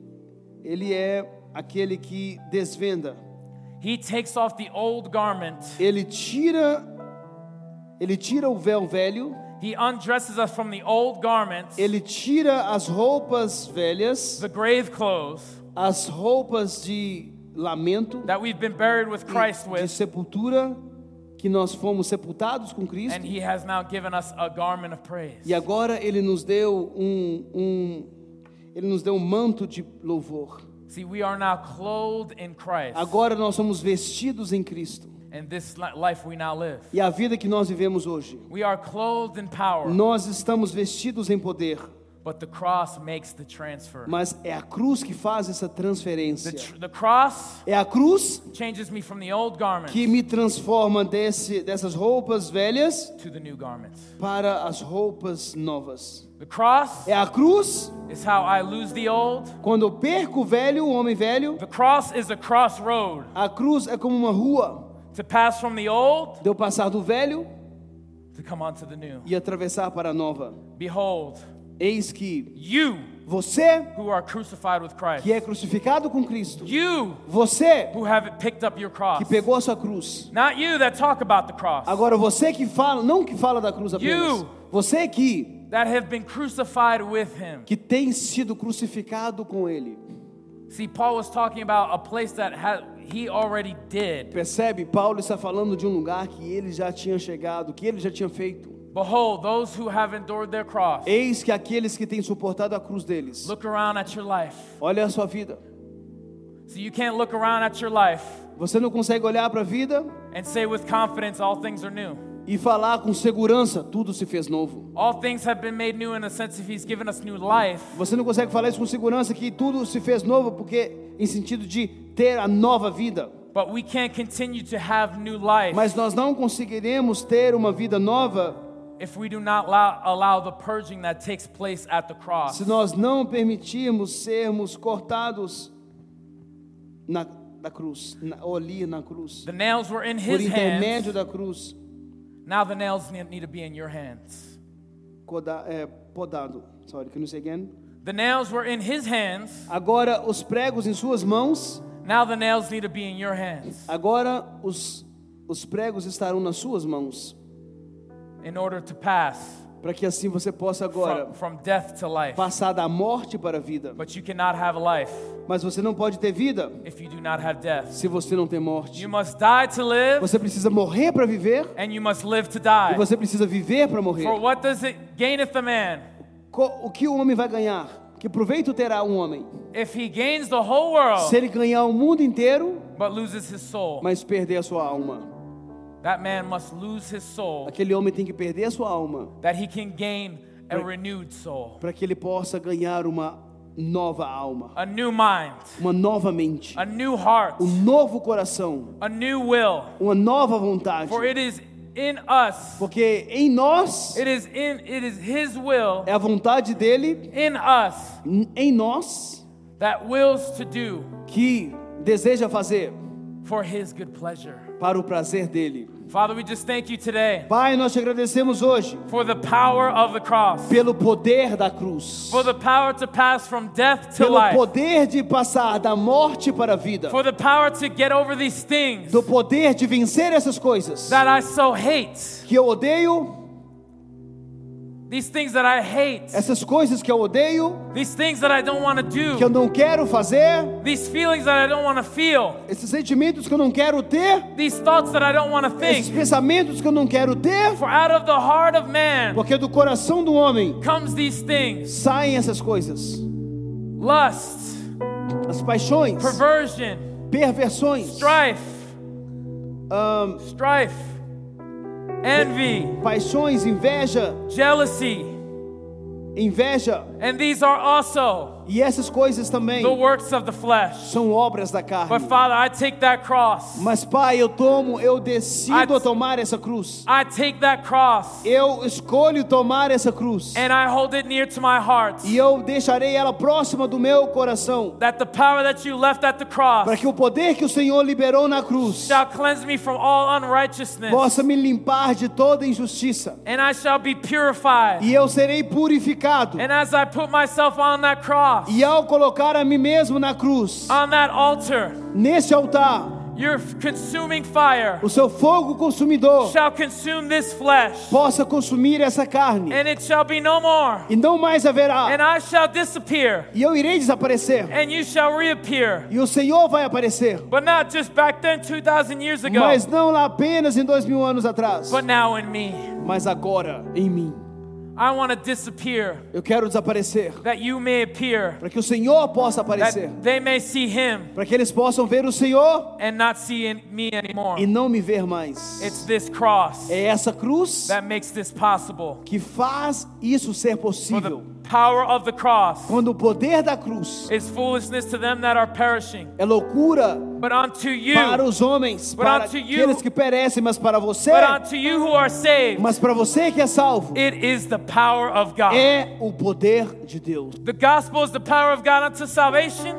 que desvenda. He takes off the old garment. Ele tira o véu velho. He undresses us from the old garments. Ele tira as roupas velhas, the grave clothes, as roupas de lamento, that we've been buried with Christ de with, sepultura, que nós fomos sepultados com Cristo. and He has now given us a garment of praise. E agora ele nos deu um manto de louvor. See, we are now clothed in Christ. Agora nós somos vestidos em Cristo. And this life we now live. E a vida que nós vivemos hoje, We are clothed in power, nós estamos vestidos em poder, but the cross makes the transfer. mas é a cruz que faz essa transferência. The cross É a cruz changes me from the old garments que me transforma dessas roupas velhas to the new garments. para as roupas novas. The cross É a cruz, is how I lose the old. quando eu perco o velho, o homem velho. The cross is a crossroad A cruz é como uma rua, to pass from the old de eu passar do velho to come onto the new. e atravessar para a nova. Behold, Eis que you você, who are crucified with Christ, que é crucificado com Cristo, you você who have picked up your cross, que pegou a sua cruz. not you that talk about the cross, Agora você que fala, não que fala da cruz apenas. You. Você that have been crucified with Him. que tem sido crucificado com ele. See, Paul was talking about a place that he already did. Percebe? Paulo está falando de um lugar que ele já tinha chegado, que ele já tinha feito. Behold, those who have endured their cross. Eis que aqueles que têm suportado a cruz deles. Look around at your life. Olha a sua vida. So you can't look around at your life Você não consegue olhar para a vida and say with confidence all things are new. e falar com segurança, tudo se fez novo. All things have been made new in the sense of He's given us new life. Você não consegue falar isso com segurança que tudo se fez novo porque em sentido de ter a nova vida. But we can't continue to have new life Mas nós não conseguiremos ter uma vida nova if we do not allow the purging that takes place at the cross. se nós não permitirmos sermos cortados na cruz, ou ali na cruz, The nails were in por His intermédio hands. da cruz. Now the nails need to be in your hands. Podado. Sorry, can you say again? The nails were in His hands. Agora os pregos em suas mãos. Now the nails need to be in your hands Agora os pregos estarão nas suas mãos, in order to pass para que assim você possa agora from death to life. passar da morte para a vida. But you cannot have life Mas você não pode ter vida if you do not have death. se você não tem morte. You must die to live, Você precisa morrer para viver and you must live to e die. você precisa viver para morrer. For what does it gaineth a man O que o homem vai ganhar? Que proveito terá um homem if he gains the whole world se ele ganhar o mundo inteiro, but loses his soul? mas perder a sua alma? That man must lose his soul Aquele homem tem que perder a sua alma that he can gain a renewed soul, para que ele possa ganhar uma nova alma, a new mind, uma nova mente, a new heart, um novo coração, a new will. uma nova vontade. For it is in us, Porque em nós it is His will é a vontade dele, in us em nós, that wills to do que deseja fazer for His good pleasure. para o prazer dele. Father, we just thank you today Pai, nós te agradecemos hoje for the power of the cross, pelo poder da cruz, for the power to pass from death to pelo life, poder de passar da morte para a vida, for the power to get over these things do poder de vencer essas coisas that I so hate. que eu odeio, These things that I hate. essas coisas que eu odeio, These things that I don't want to que eu do. não quero fazer, These feelings that I don't want to feel. esses sentimentos que eu não quero ter, These thoughts that I don't want to esses think. pensamentos que eu não quero ter, For out of the heart of man porque do coração do homem comes these things. saem essas coisas. Lust, As paixões, perversion, perversões, strife, envy, paixões, inveja, jealousy. inveja. And these are also E essas coisas também the works of the flesh. são obras da But carne. Father, I take that cross. Mas Pai, eu decido a tomar essa cruz. I take that cross Eu escolho tomar essa cruz. and I hold it near to my heart. E eu deixarei ela próxima do meu coração, That the power that you left at the cross para que o poder que o Senhor liberou na cruz shall cleanse me from all unrighteousness. possa me limpar de toda injustiça. And I shall be purified. E eu serei purificado. And as I put myself on that cross, E ao colocar a mim mesmo na cruz, on that altar, nesse altar, your consuming fire o seu fogo consumidor shall consume this flesh. possa consumir essa carne. And it shall be no more. E não mais haverá. And I shall disappear. E eu irei desaparecer. And you shall reappear. E o Senhor vai aparecer. But not just back then, 2,000 years ago, Mas não lá apenas em 2000 anos atrás, but now in me. mas agora em mim. I want to disappear, Eu quero desaparecer, that you may appear, para que o Senhor possa aparecer, that they may see him para que eles possam ver o Senhor and not see me anymore. e não me ver mais. It's this cross É essa cruz that makes this possible. que faz isso ser For the possível. power of the cross Quando o poder da cruz is foolishness to them that are perishing, é loucura but unto you, para os homens, But para unto you- aqueles que perecem, mas para você, but unto you who are saved, mas para você que é salvo, it is the power of God. é o poder de Deus. The gospel is the power of God unto salvation.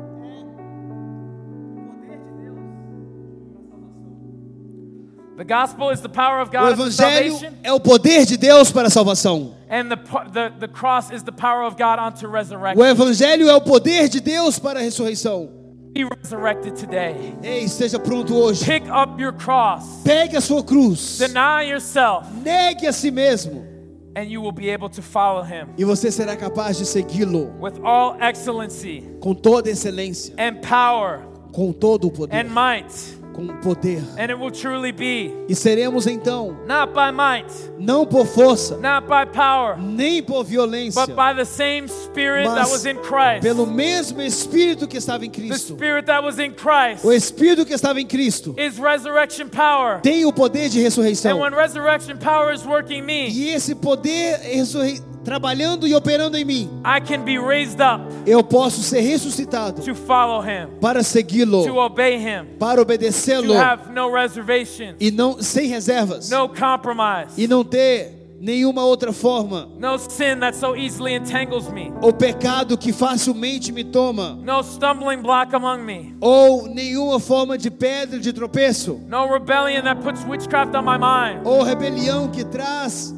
The gospel is the power of O God unto evangelho salvation, é o poder de Deus para a salvação. and the cross is the power of God unto O resurrection. evangelho é o poder de Deus para a ressurreição. Be resurrected today. Ei, esteja pronto hoje. Pick up your cross, Pegue a sua cruz. deny yourself, Negue a si mesmo. and you will be able to follow him E você será capaz de segui-lo with all excellency com toda excelência, and power com todo o poder, and might. com poder. And it will truly be E seremos então, not by might, não por força, not by power, nem por violência, but by the same Spirit that mas was in Christ. pelo mesmo Espírito que estava em The Cristo. Spirit that was in Christ O Espírito que estava em Cristo is resurrection power. tem o poder de And ressurreição. when resurrection power is working me, E esse poder trabalhando e operando em mim, I can be raised up eu posso ser ressuscitado to follow him, para to segui-lo, obey him, para to obedecê-lo have no reservations, e não sem reservas no compromise, e não ter nenhuma outra forma. no sin that so easily entangles me, O pecado que facilmente me toma, no stumbling block among me, ou nenhuma forma de pedra de tropeço, no rebellion that puts witchcraft on my mind, ou rebelião que traz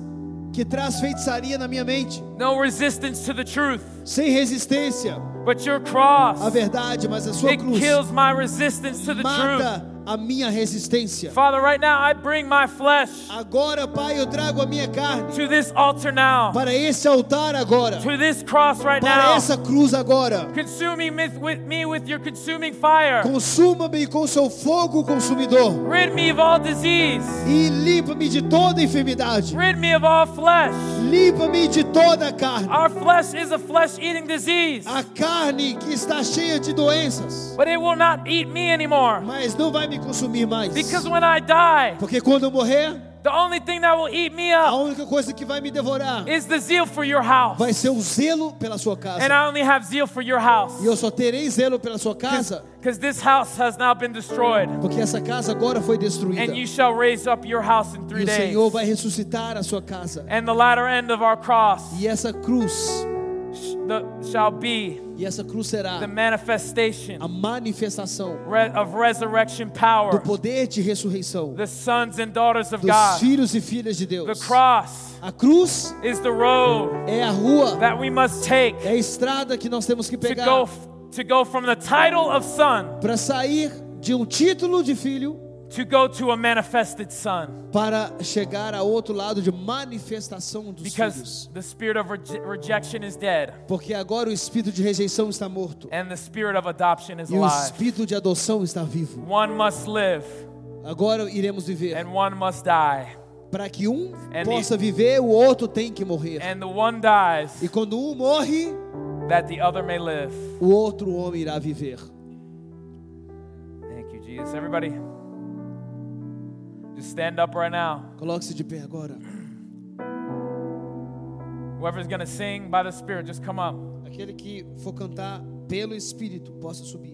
feitiçaria na minha mente, no resistance to the truth. sem resistência But your cross, à verdade, mas a sua it cruz kills my resistance to the truth. mata a minha resistência. Father, right now I bring my flesh Agora, Pai, eu trago a minha carne to this altar now, para esse altar agora, to this cross right para now. essa cruz agora. Consuming me with your consuming fire. Consuma-me com seu fogo consumidor Rid me of all disease. e limpa-me de toda enfermidade. Rid me of all flesh. Limpa-me de toda a carne. Our flesh is a flesh-eating disease, A carne que está cheia de doenças, but it will not eat me anymore. mas não vai me consumir mais. Because when I die, Porque quando eu morrer, the only thing that will eat me a up única coisa que vai me devorar is the zeal for your house. vai ser o zelo pela sua casa. And I only have zeal for your house. E eu só terei zelo pela sua casa Because this house has now been destroyed. porque essa casa agora foi destruída. And you shall raise up your house in E 3 o days. Senhor vai ressuscitar a sua casa. And the latter end of our cross E essa cruz, shall be e essa cruz será the manifestation a manifestação of resurrection do power. poder de ressurreição The sons and daughters of dos God. filhos e filhas de The Deus. cross A cruz is the road é a rua, that we must take é a estrada que nós temos que to pegar go from the title of son para sair de um título de filho to go to a manifested son. para chegar ao outro lado de manifestação dos Because filhos. the spirit of rejection is dead, Porque agora o espírito de rejeição está morto and the spirit of adoption is e o alive. espírito de adoção está vivo. One must live, Agora iremos viver. and one must die. Para que um And possa viver, o outro tem que morrer. And the one dies, E quando um morre, that the other may live. o outro homem irá viver. Thank you, Jesus. Everybody, just stand up right now. Coloque-se de pé agora. Whoever's going to sing by the Spirit, just come up. Aquele que for cantar pelo Espírito, possa subir.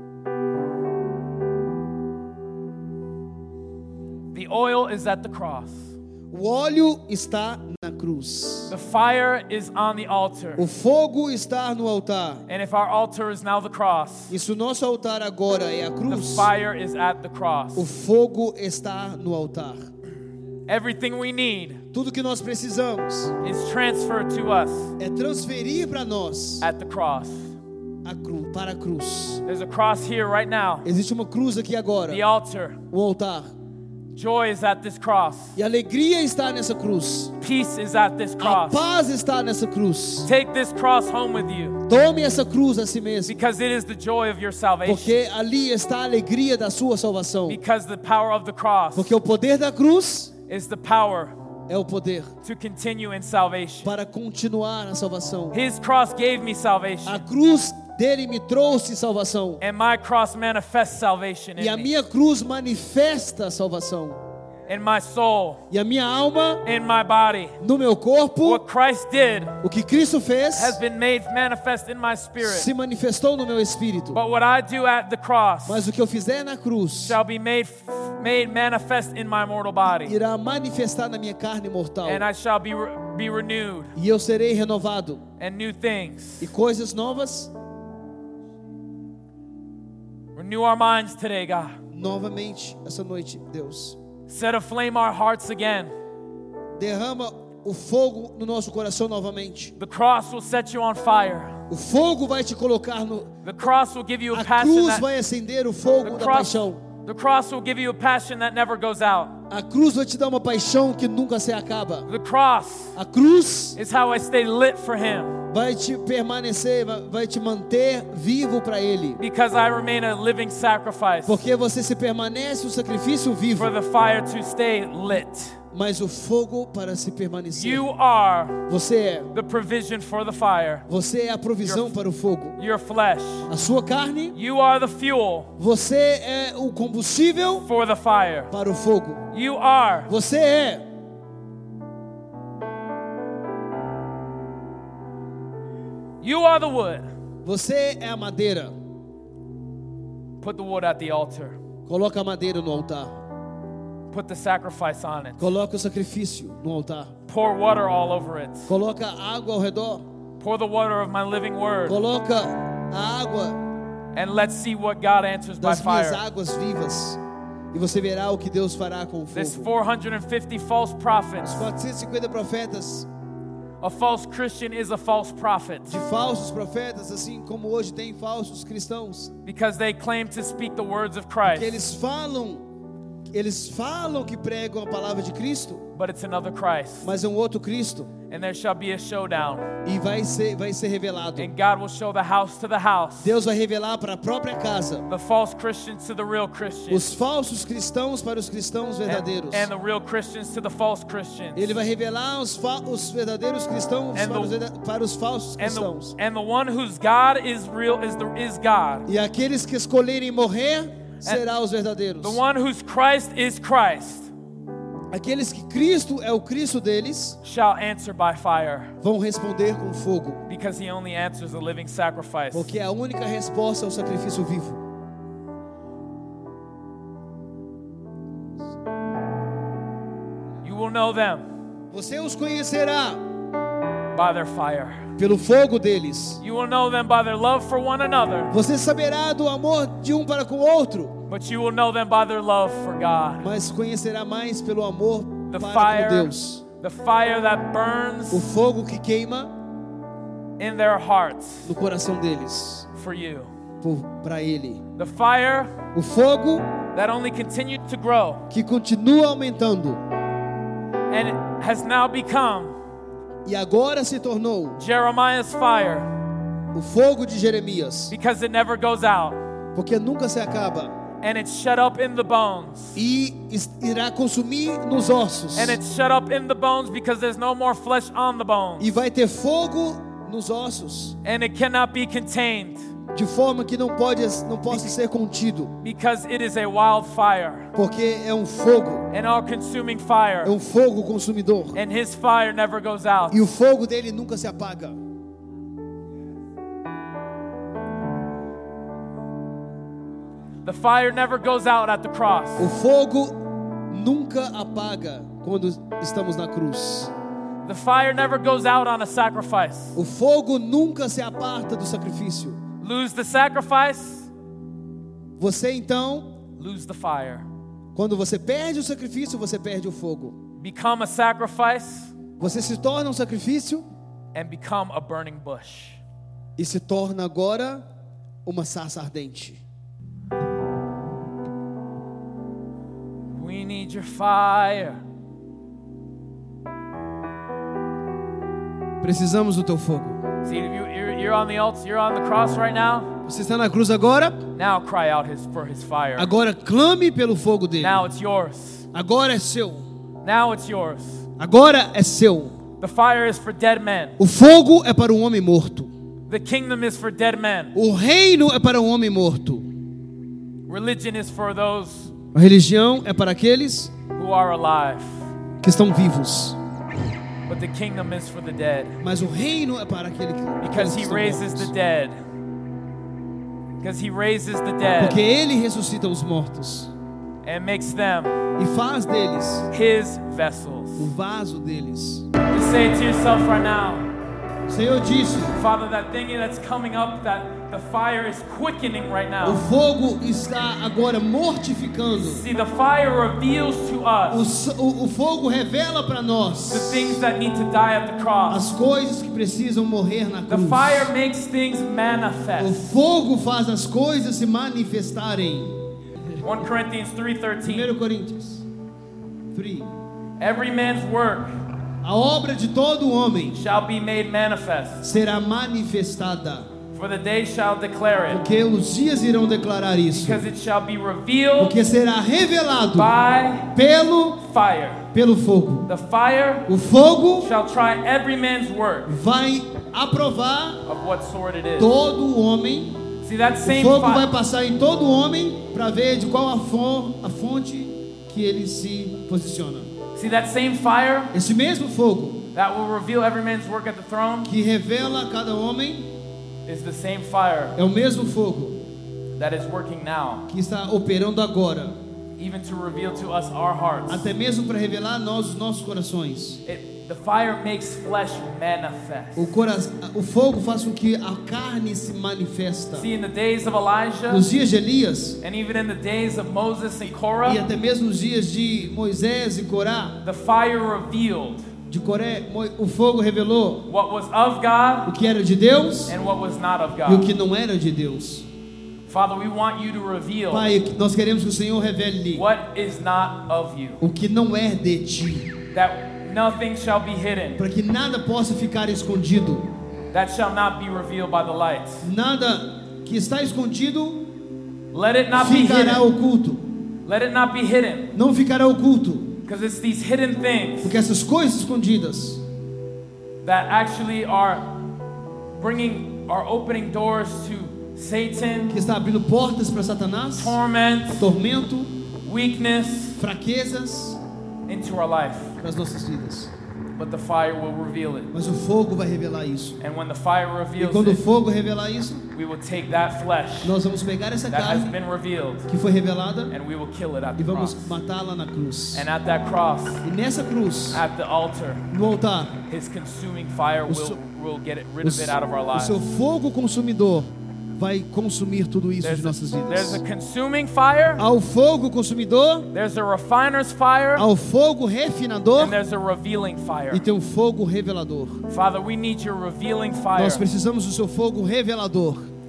The oil is at the cross. O óleo está na cruz. The fire is on the altar. O fogo está no altar. And if our altar is now the cross, E se o nosso altar agora é a the cruz, fire is at the cross. o fogo está no altar. Everything we need Tudo que nós precisamos is transferred to us é transferir para nós at the cross. para a cruz. There's a cross here right now. Existe uma cruz aqui agora, The altar. um altar. Joy is at this cross. E a alegria está nessa cruz. Peace is at this A cross. paz está nessa cruz. Take this cross home with you, Tome essa cruz a si mesmo, because it is the joy of your salvation. porque ali está a alegria da sua salvação. Because the power of the cross Porque o poder da cruz is the power é o poder to continue in salvation. para continuar na salvação. His cross gave me A salvation, cruz dele me trouxe salvação. and my cross manifests salvation E a in me, minha cruz manifesta a salvação. in my soul, E a minha alma, in my body. no meu corpo, What Christ did o que Cristo fez, has been made manifest in my spirit. se manifestou no meu espírito. But what I do at the cross Mas o que eu fizer na cruz shall be made manifest in my mortal body, irá manifestar na minha carne mortal. and I shall be renewed, E eu serei renovado. and new things. E coisas novas, Renew our minds today, God. novamente, essa noite, Deus. Set aflame our hearts again. Derrama o fogo no nosso coração novamente. The cross will set you on fire. O fogo vai te colocar no... The cross will give you a A passion cruz that vai acender o fogo the da cross, paixão. the cross will give you a passion that never goes out. A cruz vai te dar uma paixão que nunca se acaba. The cross A cruz is how I stay lit for Him, vai te permanecer, vai te manter vivo para Ele. because I remain a living sacrifice Porque você se permanece um sacrifício vivo, for the fire to stay lit. mas o fogo para se permanecer. You are Você é. the provision for the fire. Você é a provisão para o fogo. Your flesh. A sua carne, You are the fuel você é o combustível for the fire. para o fogo. You are Você é. You are the wood. Você é a madeira. Put the wood at the altar. Coloca a madeira no altar. Put the sacrifice on it. Coloca o sacrifício no altar. Pour water all over it. Coloca água ao redor. Pour the water of my living word. Coloca a água And let's see what God answers by das minhas fire. águas vivas. E você verá o que Deus fará com o This fogo. 450 false prophets. 450 profetas, A false Christian is a false prophet de falsos profetas, assim como hoje tem falsos cristãos, because they claim to speak the words of que Christ, eles falam que pregam a palavra de Cristo, but it's another Christ. mas é um outro Cristo, And there shall be a showdown. e vai ser revelado. And God will show the house to the house, Deus vai revelar para a própria casa the false Christians to the real Christians, os falsos cristãos para os cristãos verdadeiros. and the real Christians to the false Christians. Ele vai revelar os verdadeiros cristãos And para os falsos cristãos. And the one whose God is real is God. E aqueles que escolherem morrer serão os verdadeiros. The one whose Christ is Christ Aqueles que Cristo é o Cristo deles shall answer by fire, vão responder com fogo, because He only answers a living sacrifice. porque a única resposta é o sacrifício vivo. You will know them Você os conhecerá by their fire. pelo fogo deles. You will know them by their love for one another, Você saberá do amor de um para com o outro, but you will know them by their love for God. mas conhecerá mais pelo amor The para fire, com Deus. the fire that burns O fogo que queima in their hearts no coração deles for you. para Ele. The fire O fogo that only continued to grow que continua aumentando and it has now become e agora se tornou Jeremiah's fire o fogo de Jeremias, because it never goes out porque nunca se acaba and it's shut up in the bones. e irá consumir nos ossos. And it's shut up in the bones because there's no more flesh on the bones. E vai ter fogo nos ossos, And it cannot be contained de forma que não possa ser contido, because it is a wildfire, porque é um fogo, an all-consuming fire. é um fogo consumidor. And his fire never goes out. E o fogo dele nunca se apaga. The fire never goes out at the cross. O fogo nunca apaga quando estamos na cruz. The fire never goes out on a sacrifice. O fogo nunca se aparta do sacrifício. Lose the sacrifice, Você então, lose the fire. quando você perde o sacrifício, você perde o fogo. Become a sacrifice Você se torna um sacrifício and become a burning bush. e se torna agora uma sarça ardente. We need your fire. Precisamos do teu fogo. See, you're on the altar, you're on the cross right now. Você está na cruz agora? Now cry out for his fire. Agora clame pelo fogo dele. Now it's yours. Agora é seu. Now it's yours. Agora é seu. The fire is for dead men. O fogo é para um homem morto. The kingdom is for dead men. O reino é para um homem morto. Religion is for those A religião é para aqueles who are alive. que estão vivos. But the kingdom is for the dead. Mas o reino é para aquele que Because he estão raises mortos. the dead. Because he raises the dead Porque ele ressuscita os mortos and makes them e faz deles his vessels. o vaso deles. Just say it to yourself right now. O Senhor disse: Father, that thing that's coming up, that the fire is quickening right o now. fogo está agora mortificando. See, the fire reveals to us O fogo revela para the nós things that need to die at the cross. as coisas que precisam morrer na The cruz. fire makes things O manifest. fogo faz as coisas se manifestarem. 1 Corinthians 3:13. 1 Coríntios 3. Every man's work A obra de todo homem shall be made manifest, será manifestada, for the day shall declare it, porque os dias irão declarar isso. because it shall be revealed Porque será revelado by pelo fire. fogo. The fire O fogo shall try every man's work vai aprovar of what sort it is. todo o homem. See, that O same fogo vai fire, passar em todo homem para ver de qual a fonte que ele se posiciona. see that same fire Esse mesmo fogo that will reveal every man's work at the throne que revela cada homem is the same fire é o mesmo fogo that is working now, que está operando agora, even to reveal to us our hearts. até mesmo para revelar a nós os nossos corações. The fire makes flesh manifest. O fogo faz com que a carne se manifesta. See, in the days of Elijah, Nos dias de Elias and even in the days of Moses and e Korah, até mesmo nos dias de Moisés e Corá, the fire revealed de Coré, o fogo revelou what was of God o que era de Deus and what was not of e o God. que não era de Deus. Father, we want you to reveal Pai, nós queremos que o Senhor revele what is not of you, o que não é de ti, that nothing shall be hidden, para que nada possa ficar escondido. that shall not be revealed by the light. Nada que está escondido Let it not be ficará hidden. oculto. Let it not be hidden, Não ficará oculto, because it's these hidden things porque essas coisas escondidas that actually are opening doors to Satan, que está abrindo portas para Satanás, torment, tormento, weakness fraquezas into our life. para as nossas vidas. But the fire will reveal it. Mas o fogo vai revelar isso. And when the fire E reveals quando o it, fogo revelar isso, we will take that flesh nós vamos pegar essa that has carne been revealed que foi revelada and we will kill it at e the vamos cross. matá-la na cruz. And at that cross, E nessa cruz, at the altar, no altar, his consuming fire will get rid of it out of our o lives. seu fogo consumidor vai consumir tudo isso de nossas There's a vidas. consuming fire, Ao fogo consumidor, there's a refiner's fire, ao fogo refinador and there's a revealing fire. e tem um fogo revelador. Father, we need your revealing fire. Nós precisamos do seu fogo revelador.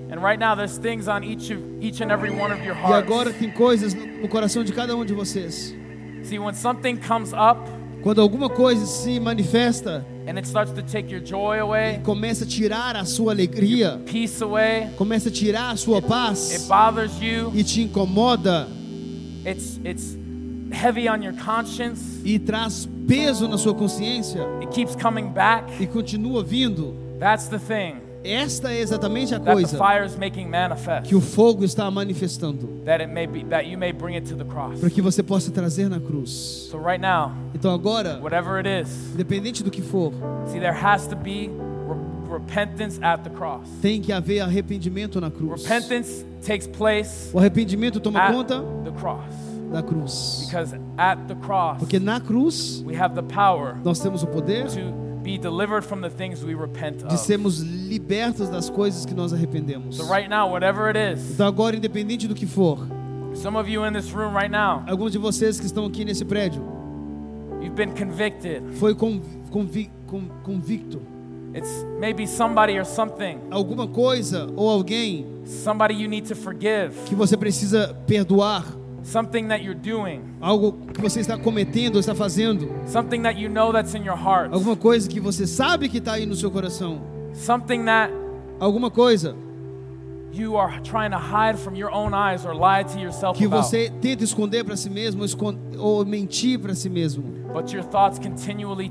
And right now there's things on each and every one of your E hearts. agora tem coisas no coração de cada um de vocês. See, when something comes up Quando alguma coisa se manifesta and it starts to take your joy e away, começa a tirar a sua alegria, peace away, começa a tirar a sua it paz bothers you, e te incomoda it's heavy on your conscience, e traz peso na sua consciência it keeps coming back. e continua vindo, That's the thing esta é exatamente a that the coisa fire is making manifest, que o fogo está manifestando, that you may bring it to the cross. para que você possa trazer na cruz. So right now, Então agora, whatever it is, independente do que for, see, there has to be repentance at the cross. tem que haver arrependimento na cruz. Repentance takes place O arrependimento toma at conta the cross, da cruz. because at the cross Porque na cruz we have the power nós temos o poder to be delivered from the things we repent de of. sermos libertos das coisas que nós arrependemos. So right now, whatever it is, Então agora, independente do que for, some of you in this room right now, alguns de vocês que estão aqui nesse prédio you've been convicted. foi convicto. It's maybe somebody or something, Alguma coisa ou alguém somebody you need to forgive, que você precisa perdoar. something that you're doing, Algo que você está cometendo ou está fazendo. something that you know that's in your heart, Alguma coisa que você sabe que está aí no seu coração. something that Alguma coisa you are trying to hide from your own eyes or lie to yourself que about, você tenta esconder para si mesmo ou mentir para si mesmo. but your thoughts continually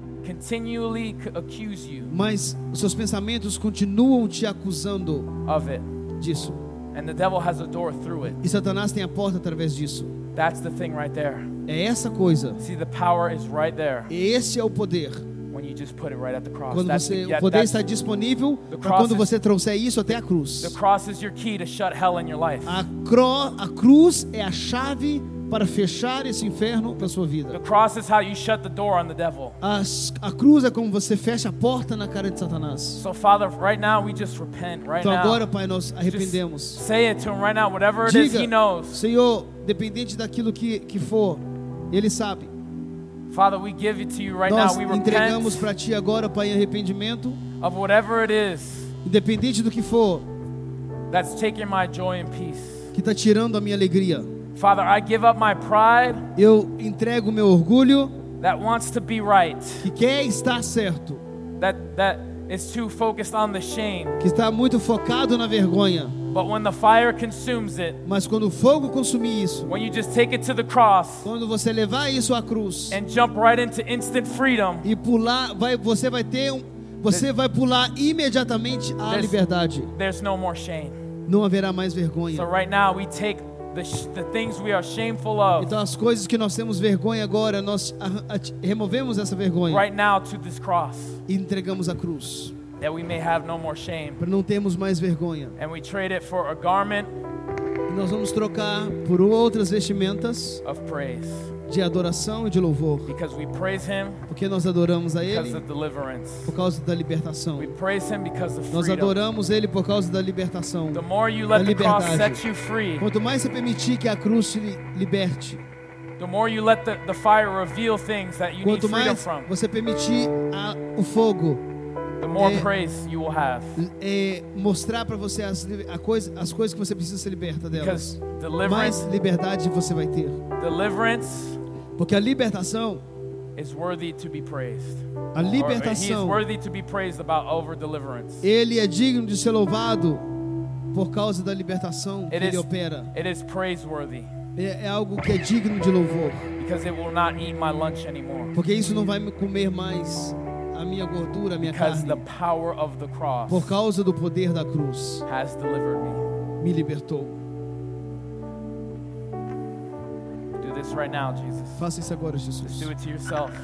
accuse you Mas os seus pensamentos continuam te acusando of it, disso. and the devil has a door through it. E Satanás tem a porta através disso. That's the thing right there. É essa coisa. See, the power is right there Esse é o poder. when you just put it right at the cross. Quando o poder está disponível para quando você trouxer isso até a cruz. The cross is your key to shut hell in your life. A cruz é a chave para fechar esse inferno na sua The vida. cross is how you shut the door on the devil. A cruz é como você fecha a porta na cara de Satanás. So Father, right now we just repent right Então agora, now. Pai, nós Just arrependemos. say it to him right now, whatever it is he Diga, knows. Senhor, dependente daquilo que for, Ele sabe. Father, we give it to you right Nós now. We entregamos repent para Ti agora, Pai, em arrependimento. of whatever it is Independente do que for, that's taking my joy and peace. que está tirando a minha alegria. Father, I give up my pride Eu entrego o meu orgulho, that wants to be right, que quer estar certo, that is too focused on the shame. que está muito focado na vergonha. But when the fire consumes it, Mas quando o fogo consumir isso, when you just take it to the cross quando você levar isso à cruz and jump right into instant freedom, e pular, você vai pular imediatamente à liberdade. there's no more shame. Não haverá mais So vergonha. right now we take the things we are shameful of Então as coisas que nós temos vergonha agora, nós removemos essa vergonha right now to this cross, e entregamos à cruz, that we may have no more shame. para não termos mais vergonha. And we trade it for a garment E nós vamos trocar por outras vestimentas of praise, de adoração e de louvor, because we praise him porque nós adoramos a because Ele of deliverance. por causa da libertação. We praise him because of Nós freedom. adoramos Ele por causa da libertação. The more you let Da the cross liberdade. set you free, Quanto mais você permitir que a cruz te liberte, the more you let the fire reveal things that you need quanto freedom mais from, você permitir o fogo the more É. praise you will have. mostrar para você as coisas que você precisa ser liberta delas, Because mais liberdade você vai ter. deliverance Porque a libertação, is worthy to be praised. a Or he is libertação, worthy to be praised about over deliverance. Ele é digno de ser louvado por causa da libertação que It Ele is, opera. it is praiseworthy É algo que é digno de louvor, because it will not eat my lunch anymore. porque isso não vai me comer mais a minha gordura, a minha Because the carne. power of the cross Por causa do poder da cruz, has delivered me. me libertou. Do this right now, Jesus. Faça isso agora, Just Jesus. do it to yourself.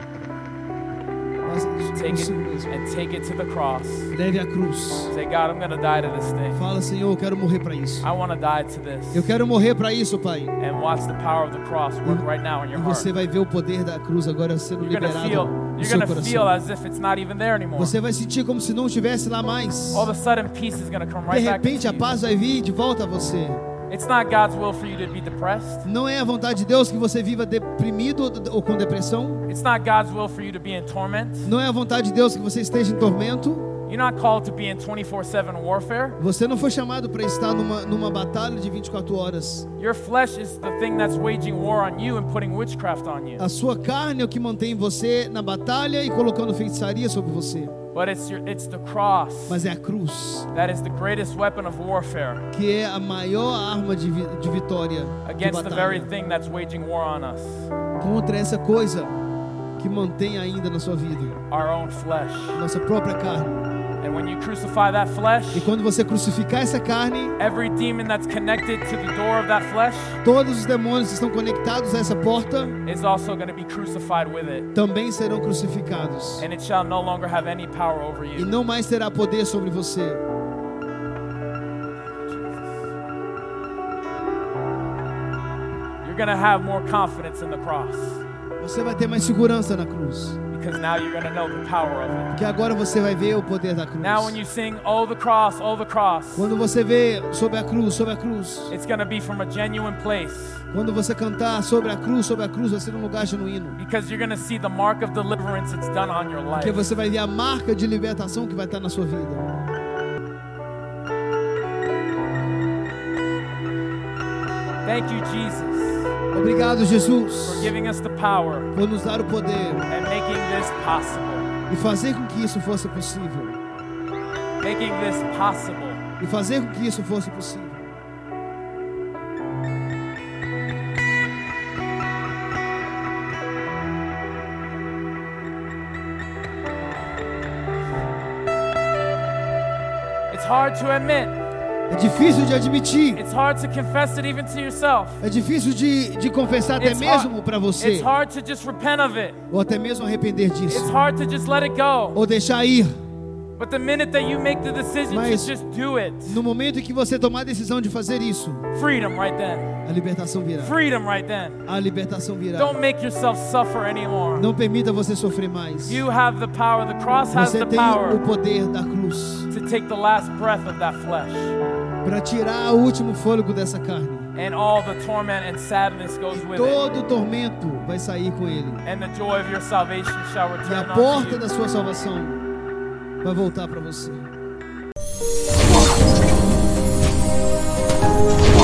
Faça isso Take it consigo mesmo. and take it to the cross. Leve a cruz. Say, God, I'm going to die to this thing. Fala, Senhor, eu quero morrer para isso. I want to die to this. Eu quero morrer para isso, Pai. And watch the power of the cross work right now in E your heart. você vai ver o poder da cruz agora sendo You're going liberado no to seu feel coração. as if it's not even there anymore. Você vai sentir como se não estivesse lá mais. All of a sudden, peace is going to come De right back repente, a into you. paz vai vir de volta a você. It's not God's will for you to be depressed. Não é a vontade de Deus que você viva deprimido ou com depressão. It's not God's will for you to be in torment. Não é a vontade de Deus que você esteja em tormento. You You're not called to be in 24/7 warfare. Você não foi chamado para estar numa batalha de 24 horas. Your flesh is the thing that's waging war on you and putting witchcraft on you. A sua carne é o que mantém você na batalha e colocando feitiçaria sobre você. But it's the cross Mas é a cruz that is the greatest weapon of warfare que é a maior arma de vitória, de against the very batalha, thing that's waging war on us, contra essa coisa que mantém ainda na sua vida, our own flesh. nossa própria carne. And when you crucify that flesh, E quando você crucificar essa carne, every demon that's connected to the door of that flesh todos os demônios que estão conectados a essa porta is also going to be crucified with it. também serão crucificados. And it shall no longer have any power over E you. não mais terá poder sobre você. You're going to have more confidence in the cross Você vai ter mais segurança na cruz, because now you're going to know the power of it. porque agora você vai ver o poder da cruz. Now when you sing, oh the cross, Quando você vê sobre a cruz, it's going to be from a genuine place quando você cantar sobre a cruz, vai ser um lugar genuíno, because you're going to see the mark of deliverance it's done on your life. porque você vai ver a marca de libertação que vai estar na sua vida. Thank you, Jesus, Obrigado, Jesus, for giving us the power por nos dar o poder and making this possible. e fazer com que isso fosse possível. Making this possible. E fazer com que isso fosse possível. It's hard to admit. É difícil de admitir. It's hard to confess it even to yourself. É difícil de confessar até mesmo para você. It's hard to just repent of it. Ou até mesmo arrepender It's disso. hard to just let it go. Ou deixar ir. But the minute that you make the decision Mas to just do it, no momento em que você tomar a decisão de fazer isso, freedom right then. a libertação virá. Freedom right then. A libertação virá. Don't make yourself suffer anymore. Não permita você sofrer mais. You have the power. The cross has Você the tem power o poder da cruz to take the last breath of that flesh. para tirar o último fôlego dessa carne. And all the torment and sadness goes with it. Todo o tormento vai sair com ele. And the joy of your salvation shall E return a unto porta you. da sua salvação vai voltar para você.